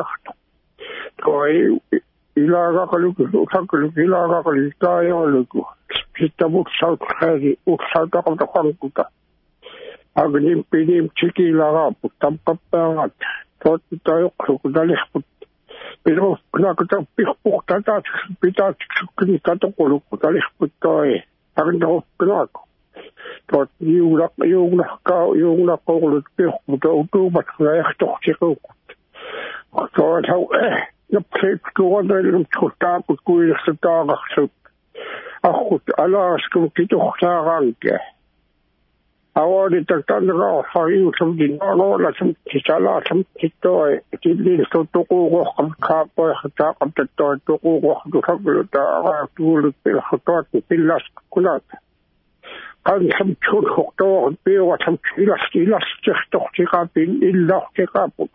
B: to ilaga kalu ilaga kalu tayo lugu kita buksal kari uksal takam takam kita agnim pinim ciki laga putam kapangat tot tayo krokudalih put pero kena kita pihuk tata pita kini kata koluk dalih putai agn dok kenak tot yurak kau koluk pihuk puta utu bat rayah tok cikuk tot hau Ngeplek tuan dari kota kuih setara sep. Aku alas kita sekarang ke. Awal ditekan rau hari sembilan orang macam kita lah macam kita jadi satu kau kapal kita kapal tu kau tu kapal tu pilih hotel pilih kulat. Kan semcur hotel pilih macam pilih cektok cikapin ilah cikaput.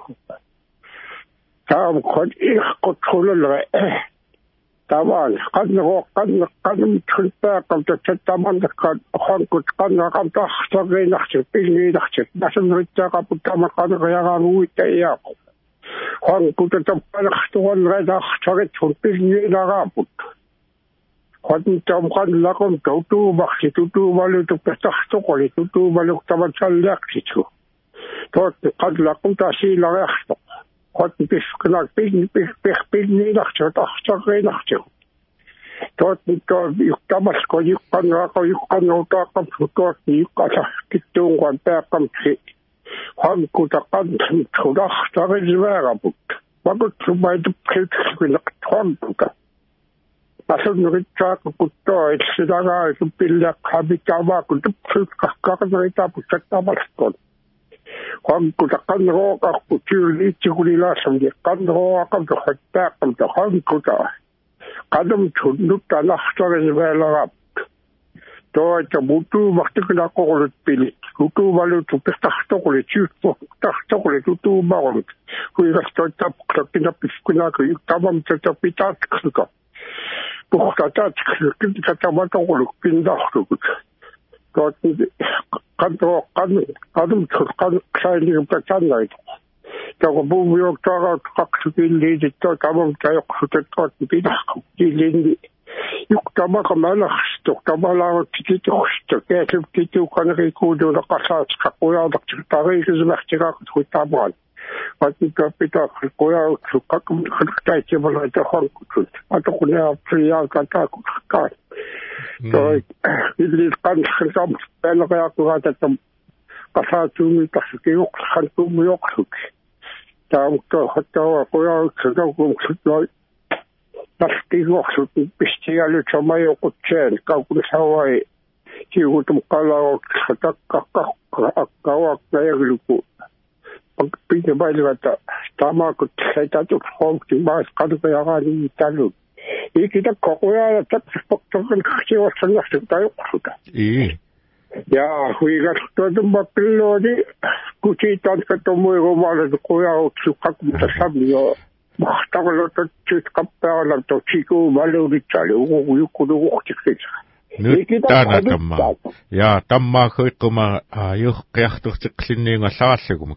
B: Tahu kan ikut kulur taman kan cerita kalau taman dekat hangkut kan tak sebagai nak pilih nak macam cerita kaput taman kan yang uitah ya hangkut tempat tuan reda cari pilih nak kaput kan taman lakukan tu maksud tu malu tu petah tu kali tu malu taman salak situ tu kan lakukan tasih lagi Hot bis knak ping ni nak chat ach chat. Tot yuktamas ko yukkan ako yukkan utakam sutot yukkasa kittuungan pääkamsi. Hankutakan sudah sarisvääraput. Makut sumaitu pritskinak hankuta. Asun ritsaako kuttoa etsidagaa supilla habitavaa kutupsut kakkarita pusattamaskon. Hankutakan ruokakku tyyliitsikunilasamdi kan ruokamta hatääkamta hankuta. Kadam tunnutta nahtarisvääraput. Toita mutuu mahtikina kokolut pilit. Tutuu valutu pestahtokulit, syyhtahtokulit, tutuu maolut. Kuikas toita puksakina piskunaka yuktavam tätä pitäätkö. Puhtaa tätskö, kyntätä matokulut, pintahdukut. Kadam sainin petännaita. Joka puhuu joktaa 2 killiitit, toita joksutettua pitahkut, killiin. Yuktamaka malaksto, tamalaavat kitusta, käsip kitukan rikuuduna kasaatska, kujautakset tariikismähtikakut huitamaan. Vaatikaa pitää kujautsu, kakkaitaitsemalaita hankutut. Atokun jääpsijalka taakutkaan. Toi, illit kanskan sammus pelkäjäkuvat, että kasaatsumitas kiuksan tummioksuksi. Tämä on kohtaa kujautsu, kaukumukset noin. Tästä juoksut pistiä nyt sama joku tseen, kaupungissa vai kiukutum kalauksa takka järjyku. Pinta paljon, että tämä kun se täytyy huomioon, maas kankajakaan niin tällöin. Ikinä koko ajan, että pakkakan kaksi vuotta nähty juoksuta. Ja huikas tuotumma pillooni, kun siitä on katsomui rumalle, kun jautsu kakkumista samioon. Mahtavalla totsit kappealla totsiku valuritsali uukunu uhtiksi.
A: Nyt tänätämä. Ja tämä hoikkoma juhkeahtuksiksi saassekumuk.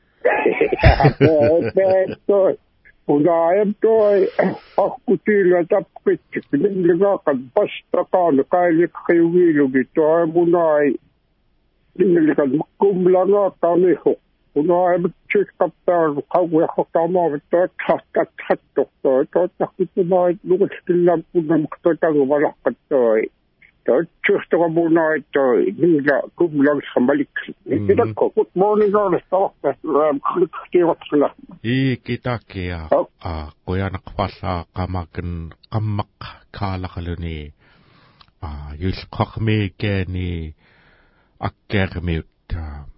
A: Kun ajan toi akkutiillä tappitsi, niin kakan vastakaan kailikkei viilukin toi mun ai. Niin kumlanaakaan iho. Kun ajan tsykkappäärä kauan hohtaamaan, että totta kittunaan lukuskilla punnamuktoita valakkat toi. Totta mun ai toi, niillä kumlansa maliksi. Kiitakko, good morning, Arnesta, kiivaksella. Kitakia, kojanak vasa kammak kaalakaluni, just kakmeekeni, akkermiutta.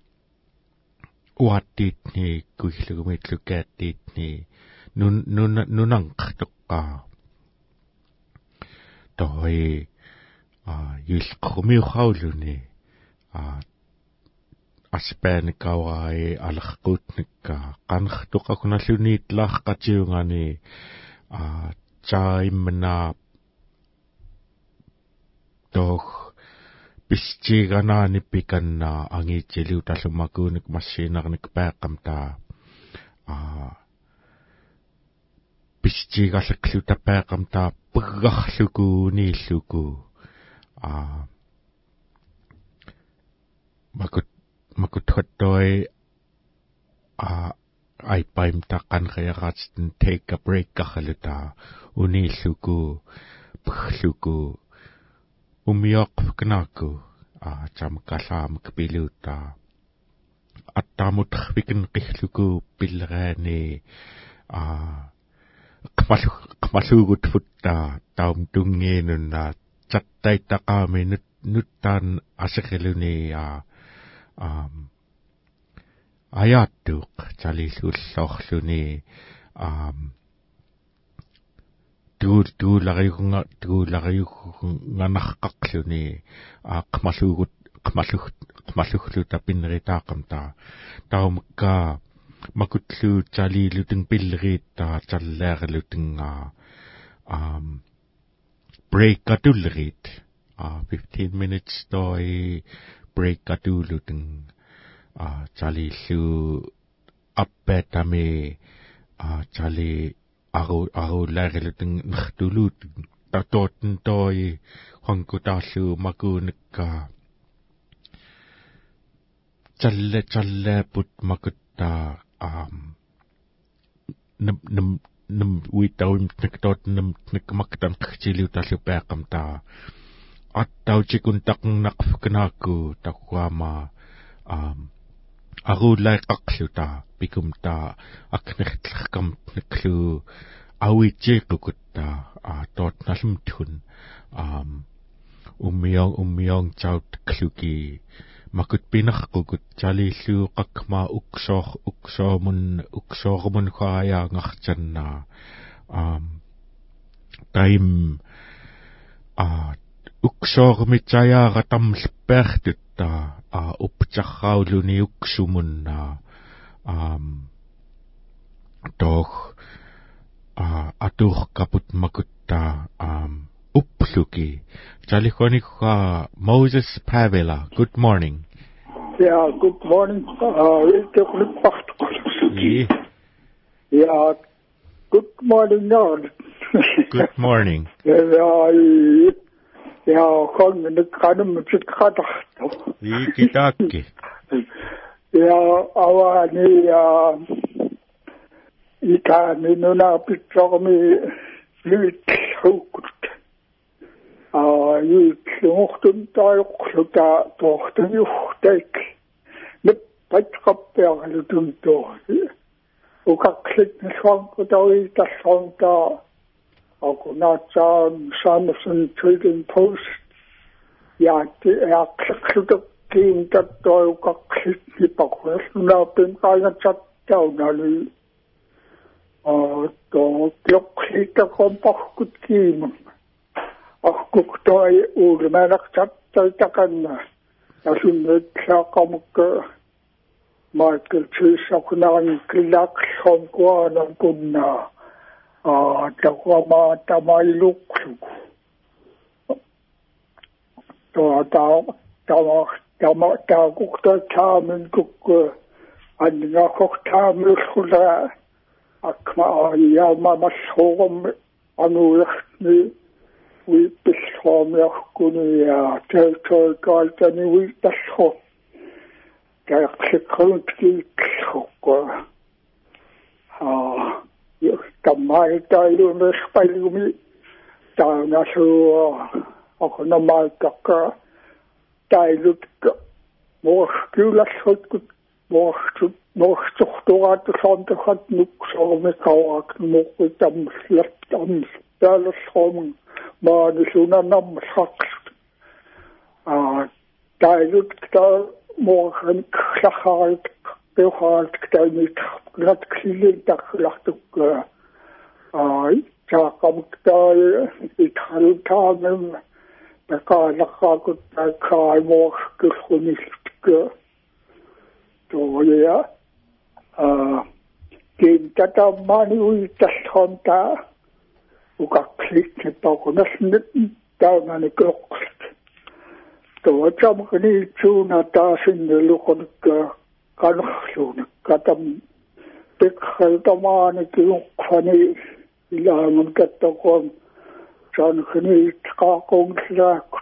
A: Uattiitni, kuihlukumitlukättiitni, nunankhtokkaa. Toi, yilkumiuhauluni, aspäänikawaai alakkuutnikkaa, kanhtukakunalluniit lahkatiungani, chaimna, toh, pistiganani pikanna angitsiliutalumakuunik massiinarnik pääqamtaa pistigalakluta pääqamtaa paggarluku niilluku makut hottoi aipaimta qanqayaqaatsin take a break qahaluta uniilluku pagluku umiaqpknaaku chamkalaamak piluta attamut wikin qihluku pilraani qmalugut futta taum tungeenunna chattaittaqaami nuttaan aseqiluni ajattuq chalisulloorluni tuulariugnganarqaqluni qmalluggluta pinneritaaqamta taumukka makutlu chaliluting pilleriitta challaarlutinga break atullerit 15 minutes toi break atuluting chalilu appetami chali aru lääriluting nhtuluut tatoten toi hankutaallu makuunikka challe put makutta num uitawim tniktot num tnikmaktan qchiliutalu peaqamta attauchikun taqnaqfknaaku takwama agulaiqaqluta pikumta aknertlaqam niklu awichiqukutta tootnalumtun ummiong chaut kluki makut pinarqukut jalilluuqakma uksoormun khaayaangartanna taim uksoormitsayaara tamlippeartutta upcharrauluni uksumunna doch aturqaput makutta uppluki California Moses Pavela. Good morning.
B: Yeah, good morning. Yeah, good morning, Lord.
A: Good morning.
B: Ja, kon ik kan met het gaat.
A: Kitaki.
B: Ja, awa ni ik kan nu na picture me niet goed. Je ochtend daar toch de juchtek. Met dat kapel doen toch. Ook al klik me van dat is dat van daar. Ook na Samson Trading Post. Ja, ja, klik dat ging dat ook al klik die pakken. Nou ben ik aan het doen nu. Dat klik dat gewoon pas goed komen. Ach, kijk daar, hoe men dat kan. Als je met kan maar ik zie ook naar een klak van kwam kunnen. Dat kwam dat mij lukt. Dat ook dat samen kijk en nog ook samen schudden. Ik maar ja maar schoon aan hoe nu. We beschermen kunnen ja telkens dan we dat schot. Kijk, ik kan het schokken. Je kan mij daar doen spelen mee. Daar na zo ook normaal dat tijdelijk morgen goed morgen toch door uit de zand gaat nu zo met kou ik moet het dan slecht dan spelen schoon. Maar de zo'n naam straks. Tijdelijk daar morgen ga ik daar niet. Dat ik zie dat gedacht ook. Ja, kom ik daar. Ik ga het aan hem. Dan ga ik daar morgen gewoon niet. Zo ja. Geen dat dan maar nu dat gewoon daar. Ook al klik het ook nog niet daar naar de klok. Toen het allemaal niet zo naar daar in de lucht kan doen. Ik had hem geld aan het doen van die lange dat gewoon zo'n geniet schakelingsraakt.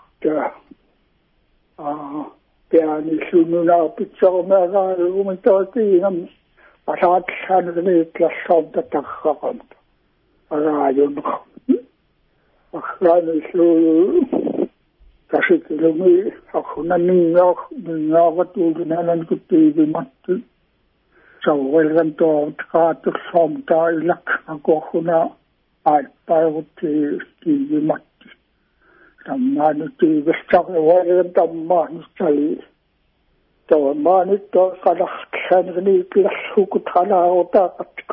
B: Ja, niet zo nu naar pizza maar gaan hoe met dat in maar dat zijn er niet dat van dat gaat. Radio nog. Maar dan is dat ik er mee, ook nog wat doen en dan goed even met zo wel dan toch gaat er soms daar lekker gewoon uit bij wat die met dan maar natuurlijk toch wel dan maar niet zo maar niet toch kan zijn er niet goed gaan houden.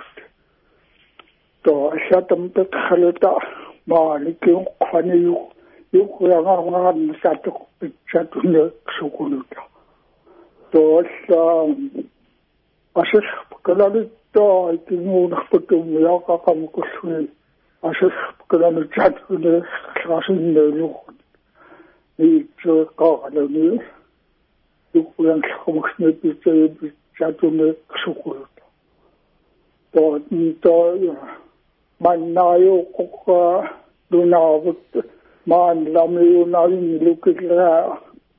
B: To shatam pek khalata malik yung khani yung kuyangan sa to picture ne sukuluta to asas kalalito itingu nakputum yaka kam kusui asas kalalito ne klasin ne lu ni to ka ni yung kuyang kumusne picture ne sukuluta to man nayo ko dunawut man lami narin lukila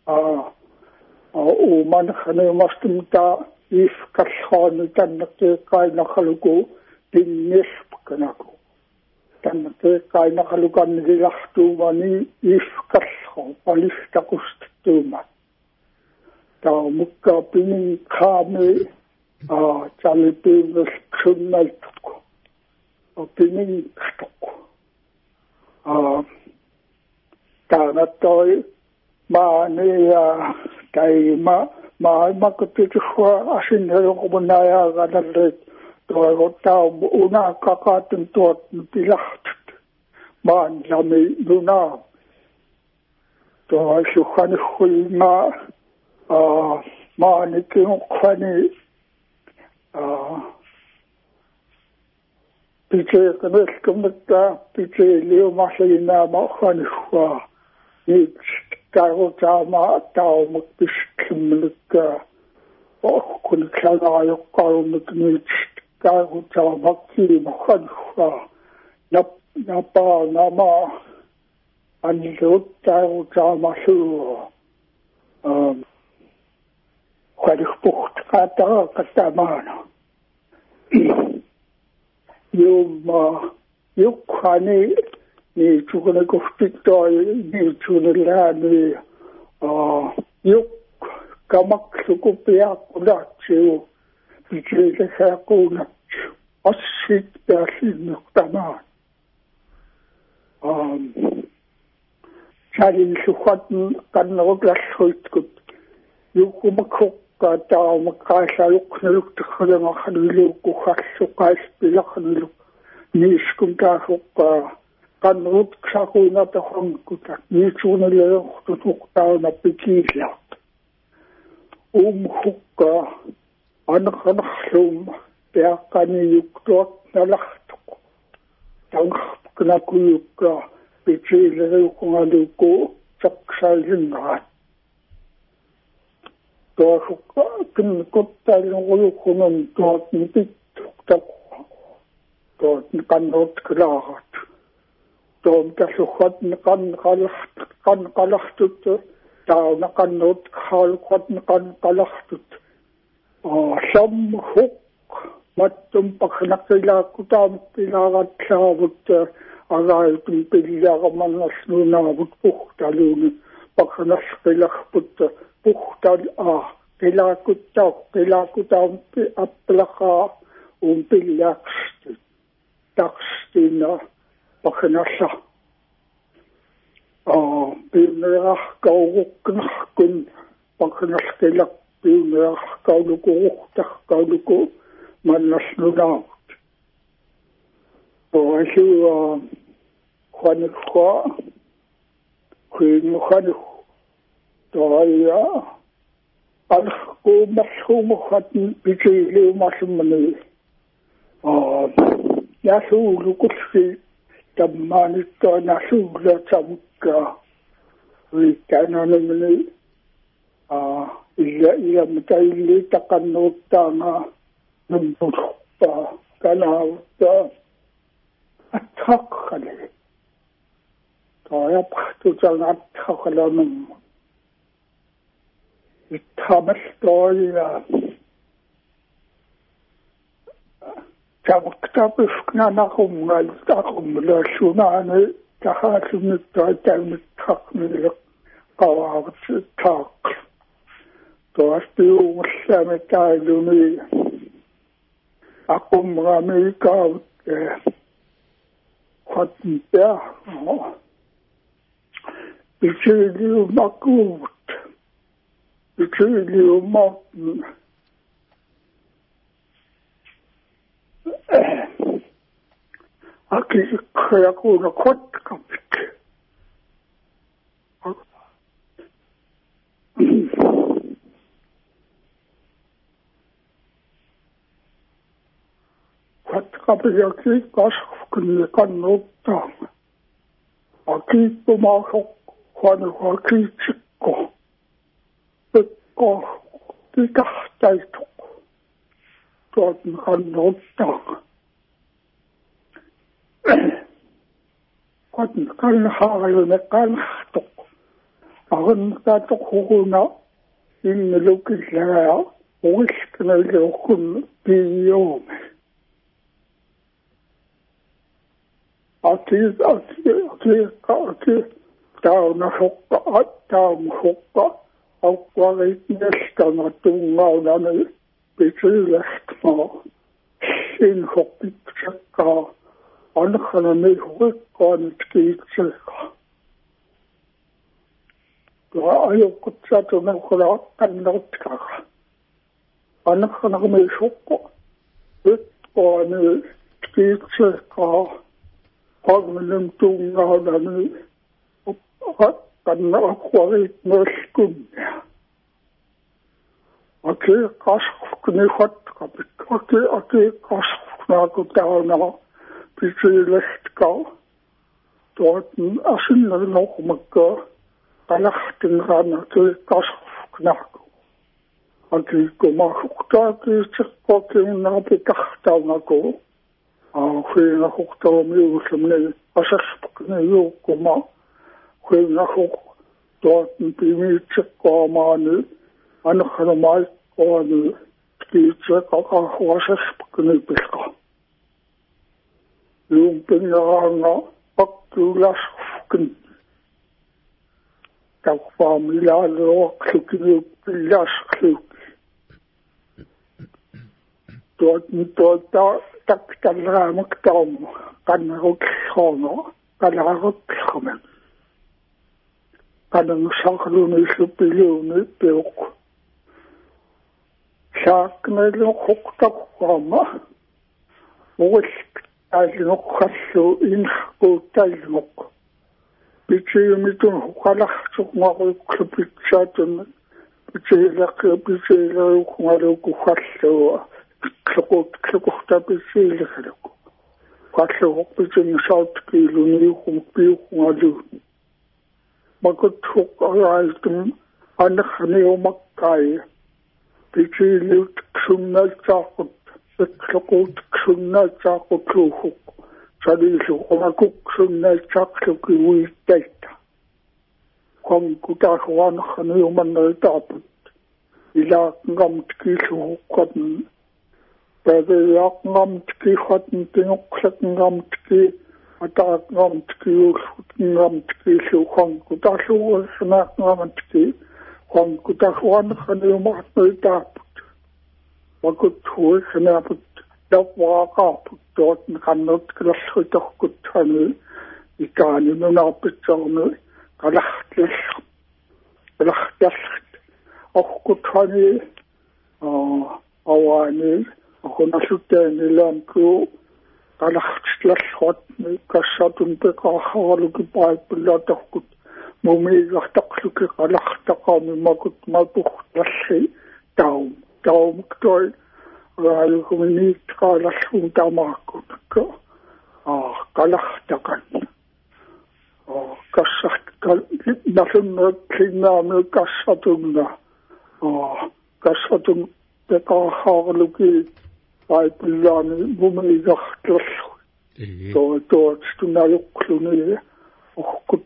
B: man khane mastumta if kashan tan ke kai na khaluko din nisp kanako tanne kai nakalukan nilahtuumani ifkallo paliftaqustuma tao mukka pinin khame chalipimus khunmaltuk opinin khtuk tanatoi maani kai makutikhwa asinheyoqmunaya ganallet toivottau una kakatun tuot tilahtut maan lami nuna toi sukhani khulma maani kinukhani piche kanelkumta piche leo mahlina makhani khwa ni kairutama tau mukpiskimlukka kun klanaayoqqarumik ni kairutama kiimakhan khwa napa nama anlut kairutama su khwadikpuht kata katamana yukhani ni chukune kuftiktoi ni chunilani yuk kamak sukupia kudachiu bichile sakuna asit yasin nuktaman charin sukhatn kannoglashoitkut yukumakhuk tao makasa yuknuluk tukhalama khanuluk kukhalsuqais pilakhnuluk niskuntaasuk kannut sakuna tahonkuta nichunileyuqtutuqtauna pikilaq hukka anqanaqlum peaqqani yuktuat nalaqtuq tanqapknakuyukka pichileyuqungaluku saqsallingaat toasukka kinkuttailunguyuqunun tuat nipittuqtaq tuat kannut klaarat toom tasukhat qanqalahtut tauna kannut khaalqat qanqalahtut sam huk mattum pakhnaqilaakkutaam pilaaratlaavut agaaytum pillaagamannasnuunaavut puhtaluuni pakhnasqilarput puhtal pilaakkutaam applaqaa pillaaqstut taqstina pakhnassa piuneraqaurukknerkun pakhnasqilaq piuneraqaulukuruqtarqauluku mannasnunaavut toasu khanikha khinu toaya alqu mahumukhatn pichiliumasumani yasuulukulli tammaanitto nasuulatamukka viittananimni illa mutailli taqannuuttaanga numpuluppa kanaavutta attaqale toyapaqtutanga attaqalanum ittamaltoya tamaktabifknanaqumngal taqumlaasunaani tahaasumnittaataamittaqnileq qawaavat taaq toastiuullami tailumi aqumramikaavut qatnpea pichiliumakuut pichiliumaatn akikkhayakuna khotkapik khotkapiyaki kasfkunni kannuttaa akikkumaasok khanukakitsikko pikko kikahtaituk tuotn kannuttaa kan haalune kanhtuk agun katuk hukuna innulukillaa uisknaliukun piyuumi Aki tauna hukka auqarit nestanga tungaunani pitsilehtima in hukkitsakka anhanami hukkaanit kiitsilka. Ajokutsatuna kura kannautkaka. Anhanami hukka hukkaanit kiitsilka. Pagminum tungaunani kanna akwarit nelskunnia. Aki kasvukni hatkapik. Aki kasvuknaaku tauna pitsilehtka. Tuotin asinna nohmakka kalahtin rana ki kasvuknaaku. Aki kumahuktaaki tsekkokin naapi tahtaunaku. Huina huktaamiusamni asasvukni yuukuma. Huina huk tuotin pimiitsekkaamaani anhanamaikkaani kiitsekakahuasasvukni pilka. Yuumpingaanga akkulasvukni. Takvaamilaaloaksukini pillaskluk. Tuotin taktalraamak taumu kannarukshonga kannarukshome. Kannang sakluni supiliuni peuk. Saaknelun huktakkaama. Uisk tailnuk hallu inhkuutailnuk. Pitsiimitun hukalahtsukngarukkupitsaatun pitsiilarukungaruku hallua. Klukuhta pitsiilakaluku. Halluk pitsin sautkiiluniukum piukungaluun. Makut hukarailtum anhaniumakkai. Pitsiiliut ksunnaltaakut. Klukut ksunnaltaakut luuhuk. Saliisu omakuk ksunnaltaakluki uittaita. Kongkutahu anhaniumannaltaaput. Ilaakngamtkiiluhukkatn. Päiväjäkngamtki hatn tinukklakngamtki. Ataakngamtki uusutngamtki suuhankutaasuusnaakngamtki. Hankutahu anhaniumaatnaltaaput. Makut huisnaaput. Lapvaakaaput tuotn kannutkilassuitohkuthani. Ikaani nunaapitsarni kalahtiallat. Ohkuthani awaani. Akunasutteeni laamku kalahtiallatni kassatun pekaahaluki paippilaatohkut. Mumiigartaqluki kalahtaqaami makut mapuhtalli taumuk raalukuminiit kaalalluun tamaakkunakka kalahtaqan. Kassat nasunnerklinnaami kassatun pekaahaluki paipillaani mumiigartallu. Tuotstunalukluni ohkut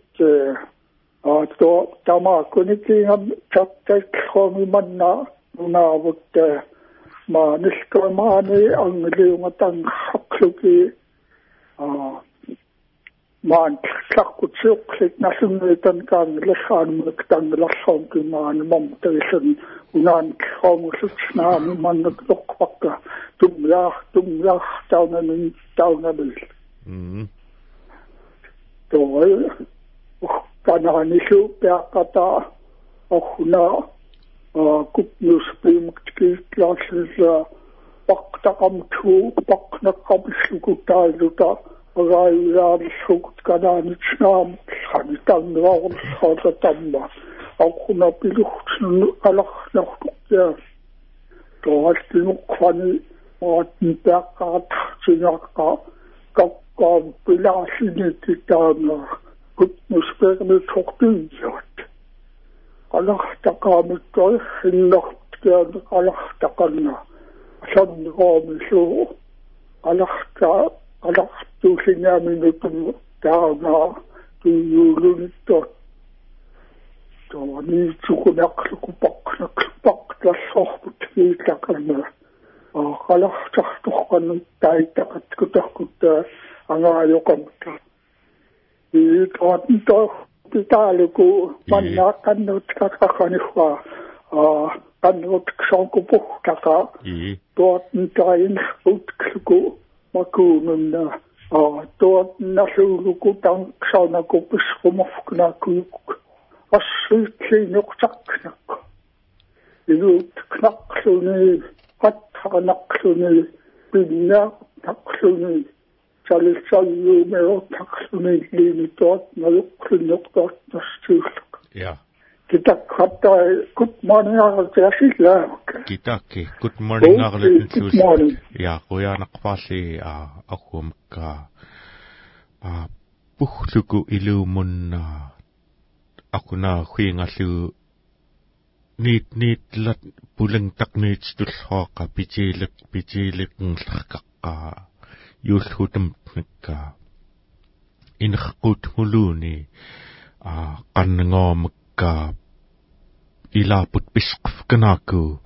B: tamaakunikiingam taktaikhomi manna nunaavut maanilkamaani angiliungatang hakluki maantlakkutsiuqlik nasunnitan kaangillassaanumik tangillassaunki maanimamtaisan unaankihomusutsnaami mannak lokpakka tumyaah taunabil. Toi kananisu peakata ohuna kupnuspriimktikiitlaasilla paktaqamtu paknaqamisukutailuta agaayulaarisukut kanaanitsnaamukshani tanraurussaata tamma ohuna piluhtsun alarnartukkia toastinukkhani maatin peakkaatartinaqqa kakkaam pilaasinititaanga kupnuspermi tortuiot. Kalahtaqaamittoi hinnortkiani kalahtaqanna. Sanniqaamisuu kalartuusinaaminutun taanaa tuiyuulunittot. Tuo niitsukunaqluku paktassorput kiitlaqanna. Kalartartorqannut taitaqatkutahkuttaa angaajoqamta. Tuotanto pitääluku manna kannut kakakaniwa kannut sonku puhtaka tuotantain utkuku makuunna tuotannasuluku tanksana kupiskumofkna kuk assuitliinuktaknak ilut knakluni hattanakluni pinna nakluni Sallu merotaksuni liinitoot nalukrinoktoot nastuuluk.
A: Ja.
B: Kita kata good morning aralta sillä.
A: Kitaki good morning aralta.
B: Good morning.
A: Ja kuya nakpasi akumka puhluku ilumun aku na huingalu nit lat pulang taknit stulhoka pijilik nglakaka yulhutam nagka inakut muluni kannangomka ilaput biskuf kanaku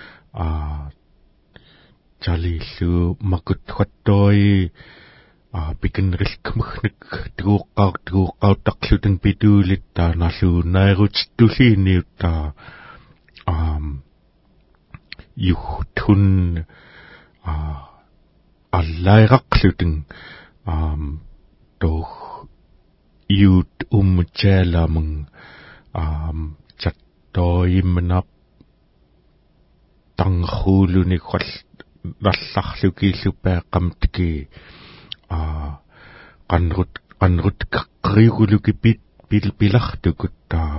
A: jalilu makut hwatoi bikin rilkmuknik druqau taklutang pidulit nalu nairut tulini yuhtun allairaqluteng doch yut jalameng chattoimnap tanghuluni khol nallarlukillupaaqamtiki qanrut qaqqriiguluki pilartukut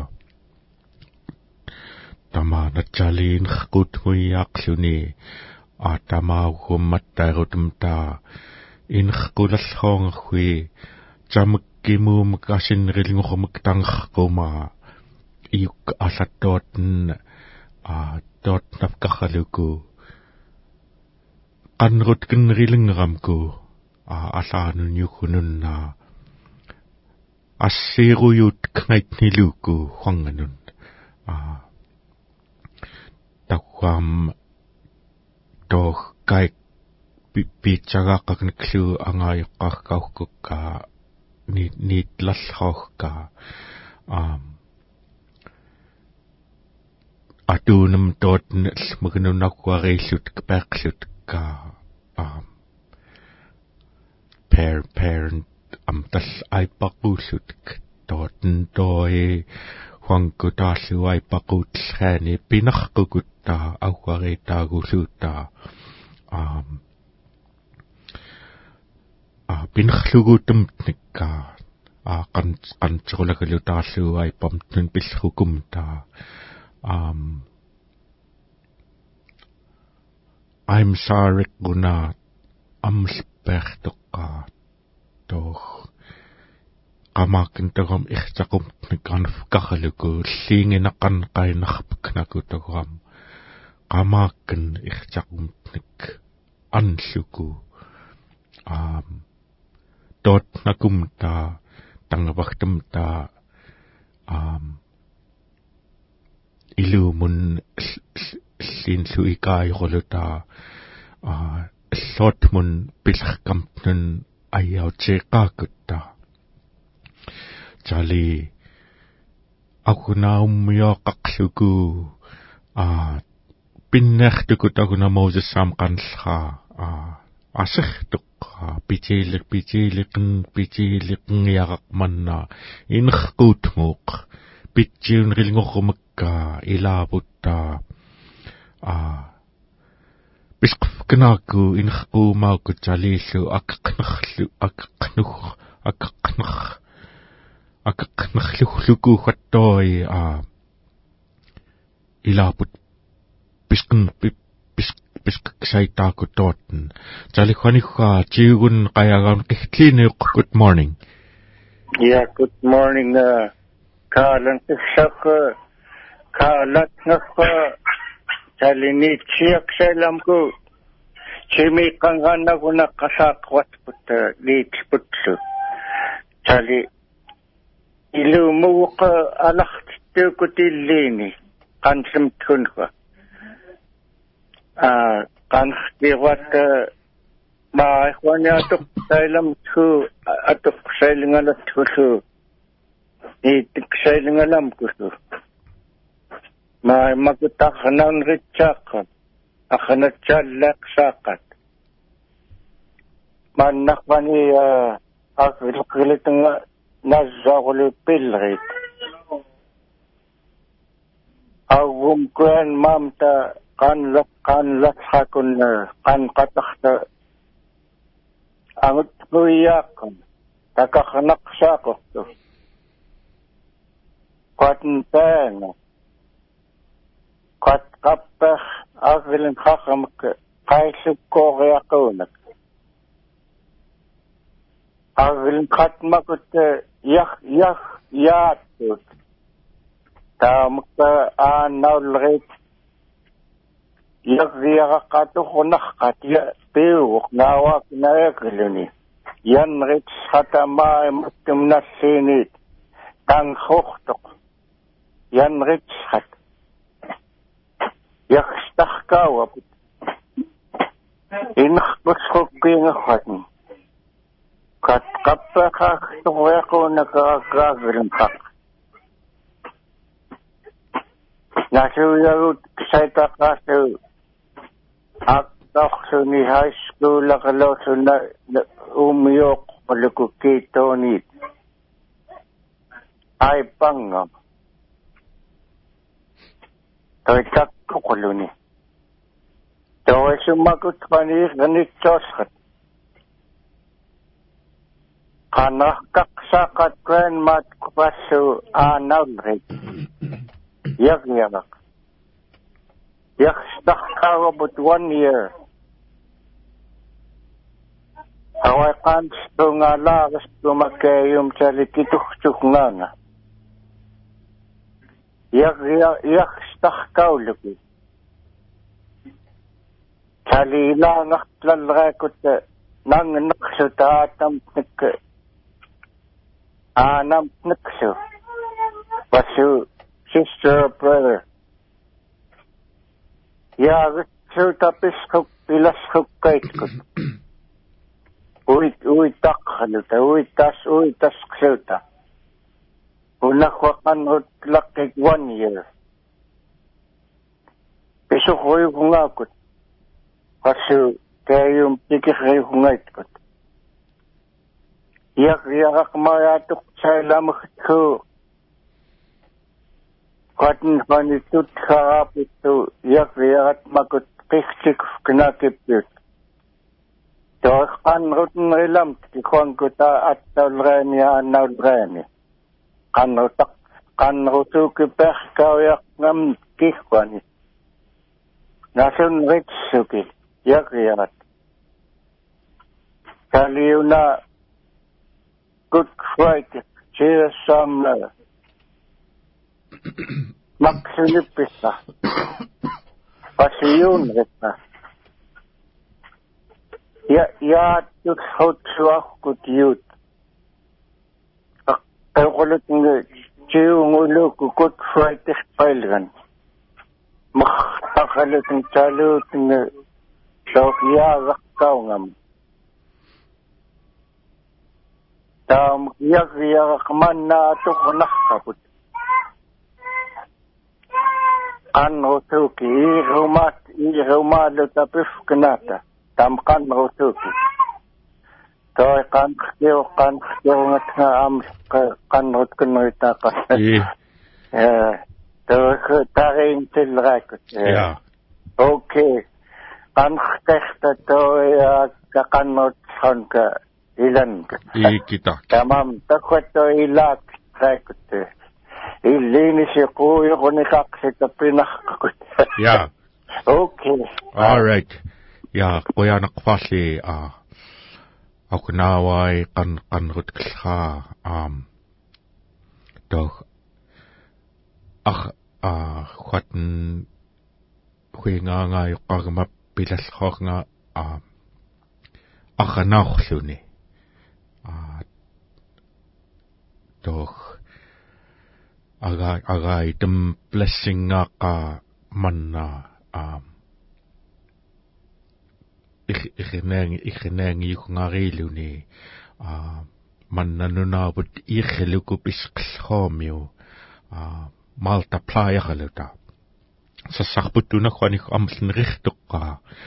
A: tama natjalin qutmuiaqluni Atamaugummattairutumta inqqulalluungerhui jamukkimuumuk asinrilngurmuk tangerkuma iuk allattootn tootnapkarraluku qanrut kinrilingeramku allaanun yukununna assiiruyut knaitniluku huanganun tawam toh kai pichagaqakniklu angayoqqarkaukkukka niitlalloorka atunam tootn smugnunaqquarillut paaqllutka parent tal aipaqullut tootn toi huangku taallu aipaqutllraani pinarqukutta auqaritaagulluutta pinarluguutamtnikka qantiqulagalu taallu aipamtun pillrukumta I'm sorry guna amlpertoqqa toh qamaaqintagam irtaqumtnikanafkarluku liinginaqan qainarpaknaku togram qamaaqin irtaqumtnik anluku tootnakumta tangavaqtamta ilumun linlu ikaayuruluta llotmun pilqamtnun ayautiqaakutta Jali akunaummiyoqaqluku pinnertukut akuna Moses samqanllra asirtuqqa pichiliqn yaraqmanna inerquutmuuq pitjiunrilngorrumakka ilaaputta pisqufknaaku inerquumaaku jalillu akaqnerluku hattoi ilaput pisksaitaku totten jalikhaniqa jiugun qayagaan qihtliniuq good morning.
C: Yeah, good morning. Kaalan qissaq kaalatnaqqa jaliniitsiaqsalamku chimiqqanqannaguna qasaaqwatput liitputlu jali ilumuuq alartitukutilliini qansamtkunqa qanxtiwat Maikuan atuk sailam tu atuk sailingalat tu itik sailingalam kusu. Magutak nang ritsakan akanat jalak sakat. Manakmani akilit nga nazakuli pilrit. Agum kuan mamta kanlat hakun kan katakta angut kuyakan takakanak sakot to kwatntena kwat kapah agilin hakam kaisuk koreakonak agilin katmakut yatut tamka anaulret Yagriakatuknak Piuk Nawak Naekluni Yan Rich Hatama Mutum Nasinit Tang Hochtok Yan Rich Hat Yakstakawa Inakbuskoping Hatan Kat Kapakak Tuweko Nakagagrin Kak Nasuyagut Saitakasu Aktak ni high school lakalo na umiyok malukukitonit ay pangam toitak kukuluni toy sumagot panis ganit choskat kanak kaksakat kwen mat kupasu anawrit yagyagak Yakstakawa but 1 year. Away kans to nga lakas tumakayum sa likituk-tuk nga. Yakstakaw lupi. Salila ngaklalrakot nang naksuta atamtnik. Anam niksu. Pasu sister or brother. Yagit tapis kuk pilas kuk kait kut. Uitak haluta, uitas ksuta. Unakwakan utlakik 1 year. Pisok ko'y kungakot. Kasi kayong pikik kayo kungait kut. Yakak mayatok sa lamak ko. Katin panitut kahapit to yak makut kiksik knakipit. Toh kan rutun rilam tikon kuta at talreni analreni. Kan rutu kipeh kayak ngam kikwani. Nasun ritsuki yak. Kaliw na Good Friday. Cheers some Maksilipisa. Pasiyun kita. Ya tuk hotsuak kutiyut. Kaya kulit nga chiyong ulo kukut Friday pailan. Makakalit ng chalut nga sokiyagak kao ngam. Tam yagak man na tuk nakaput. Rotuki, irumat tapif kenata, tamkan rotuki. Toy kan kyo ngat nga am kan rot kunita ka. Toy taring tilrakot.
A: Ja.
C: Okay. Kan kesta toy kakanot son ka ilan ka.
A: Kita.
C: Tamam takwat toy ilak rakot. Ilinis si kuya ko ni kaksit na pinakakot.
A: Ja.
C: Okay.
A: All right. Ja, kuya nakfasi ako naway kanrut ka doch kwatan kuya nga yung kagmapilas ko nga akanaksulni doch agay dem blessing nga ka man ich ikhinang yukungariluni mannanunabut ikhiluku pisqillhoomio multiplier-luta sassarputuna khwanik amlneriqtoqqa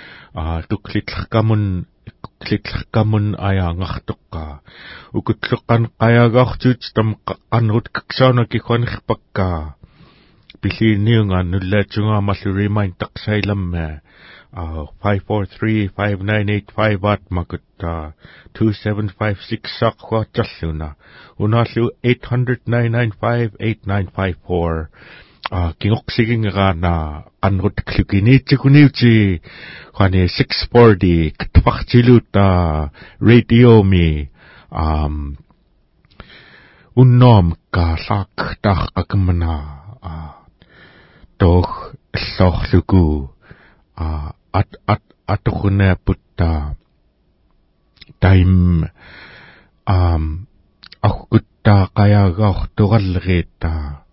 A: tuklitlerkamun ayaangartoqqa ukutleqqan qayagaartuut tam qanrut kaksaunaki khwanikpakka piliiniunga nullaatsungaammallu remind taqsailamma 543-5985 atmakutta 2756 saqquatalluna unaallu 800-995-8954 kingoqsigingerana qanrutklukinitsukuniuti khani 640 ktpartiluta radiomi unnom ka laaqtaaqaqmana toh llorluku atukuna putta time akutta qayagaortoralleриitta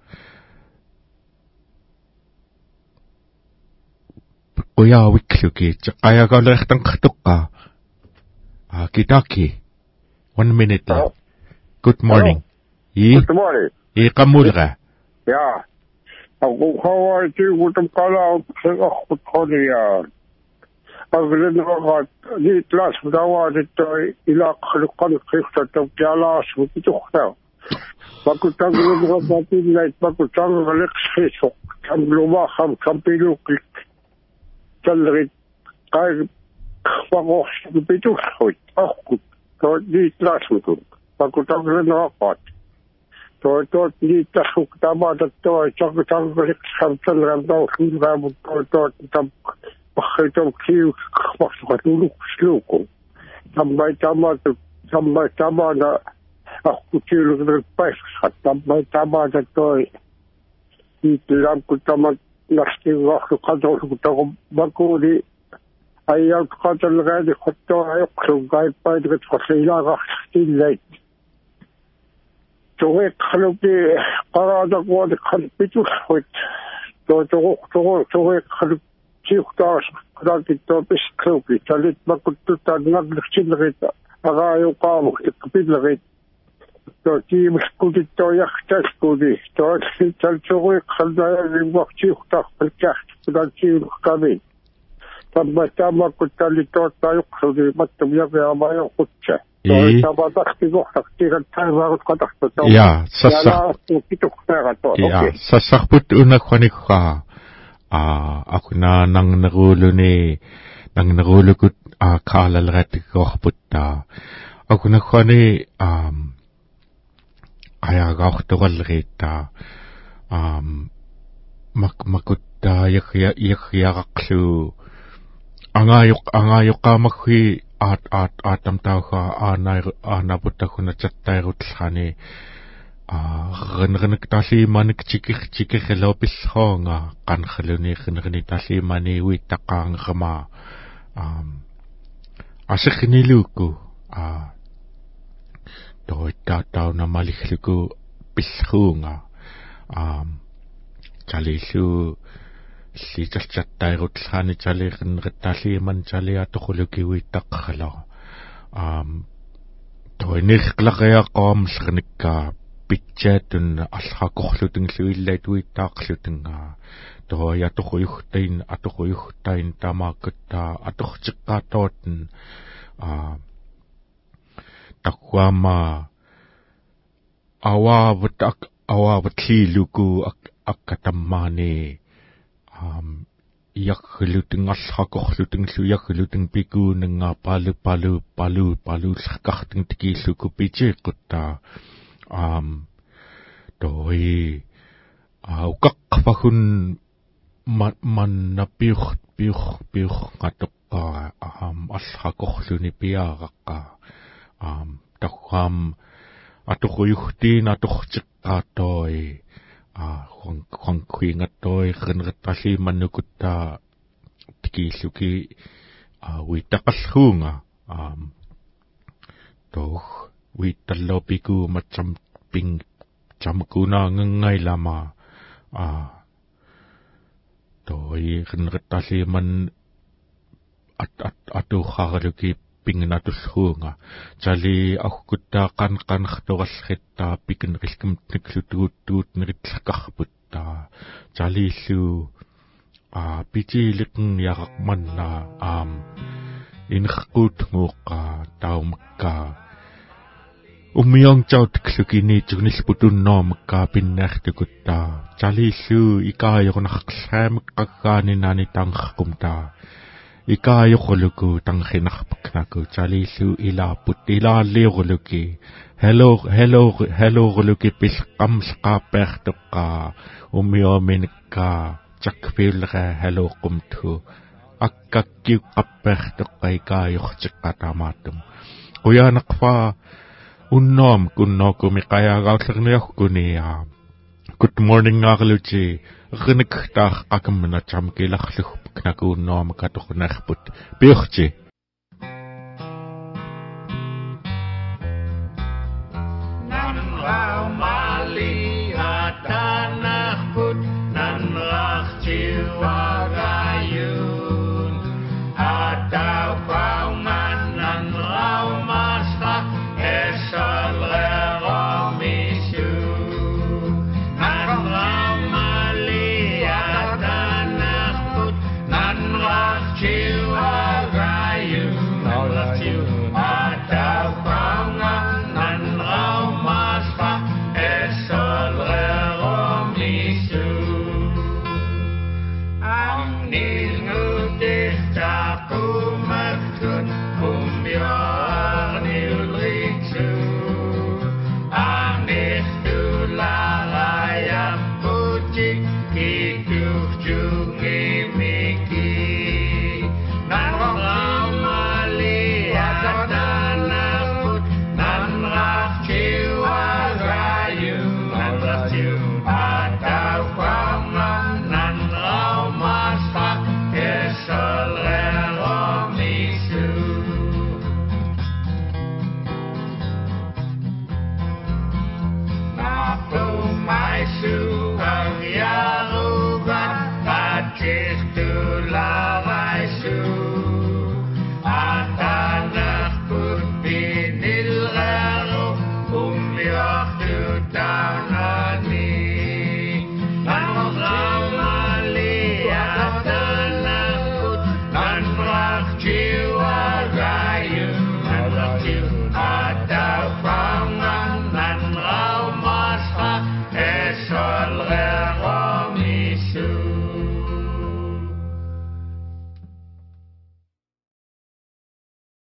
A: qoyaawikluki qayagaalertanqartoqqa kitaki 1 minute left. Good morning.
B: Good morning.
A: Qamulra.
B: Ja. Aku kawai utam kala khodiya. Aglen ragat ni klas dawa dito ila khluqan khifta tabjala sutukhta. Bakutang ragat night bakutang alexisok. Kamluma kham kampilu klik. Talrit kai khwagos bitu khot. Akut. To ni klas utum. Bakutang ragat. To ni tasuk tabata to chakutang samtal ramdau khimram to tam bakhitom kiu khwakatulu sluko tambai tamana akutilu pas tambai tamata to itlam kutama nasti waktu kador kutako bakuri ayat kadal gadi khotto ayok gai pai de khosila gahtilai 저게 칼롭게 깔아다고 칼 비추고 저게 칼 지옥다 그렇게 또 비스크롭게 잘릿 막고 또 나를 친다겠다 아가요 까먹 그빌라게 또 지무스쿠디 또 약자스쿠디 또 진짜 저게 칼다야 막 지옥다 그렇게 그다 지옥 가비 tamma talli to tayo khudi mattum yabe amayo kutcha
A: sassarput unakhwanikha akuna nangnarulukut kaalalratikkorputta akuna khwani ayagaartoralriitta makutta yakhiyaqlu angayuqamakhi atam tauha anaputahuna chattairutlhani renrenek tali manik chikir helopishonga qankhuluni renreni tali mani uitaqaangrama asikhniluku toittaatauna malikhluku pillhuunga chalilu Sichalchattairutlhani chaliqinrittaliiman chaliatoqulukiuittaqqala toinirqlaqiaqaamllernikka pitchaatun allaqorlutingluillaituittaaqlutinga toyatoquyurtain tamaakutta atortiqqaatootun taqquama awaavatliiluku akkatammaani yakhlutingalhaqorlutinglu yakhluting pikuunanga palu llarkarting tikilluku pichiqutta toi ukaqqpahun mannapiur ngatoqqa allaqorluni piaraqqa taqquam atoquyurtiin atortiqqaatoi Juan Quingatoi renretali manukutta tikilluki uitaqallhuunga toh uitallopiku matsamping chamkuna ngangailama toi renretali man атуухаагалуки пингнатуллуунга тали ахкутта каннертораллритта пикенрилкамтниклутугуттуут неритлаккарпутта талииллу питииликэн ярақманна инерқуутгууққа таумакка уммиорнтаутклукини тугнилпутунноомакка пиннаартукутта талииллу икаайорнаққлаамаккаггаанинани таангаққумта икаайорлуку тангхинарпакнаку талииллу илааппут илааллиорулуки hello пилққамлеқааппаартоққа уммиооминекка такфиуллера hello-qumtu аккаккиуққаппаартоққа икаайортиққатаамааттум уяанеқфа унноом кунноокуми қаяагауллерниаркуни good morning арлути ринекхтаах акаммана чамкиларлух кнакуунноама каторнарпут пиорти
D: Aku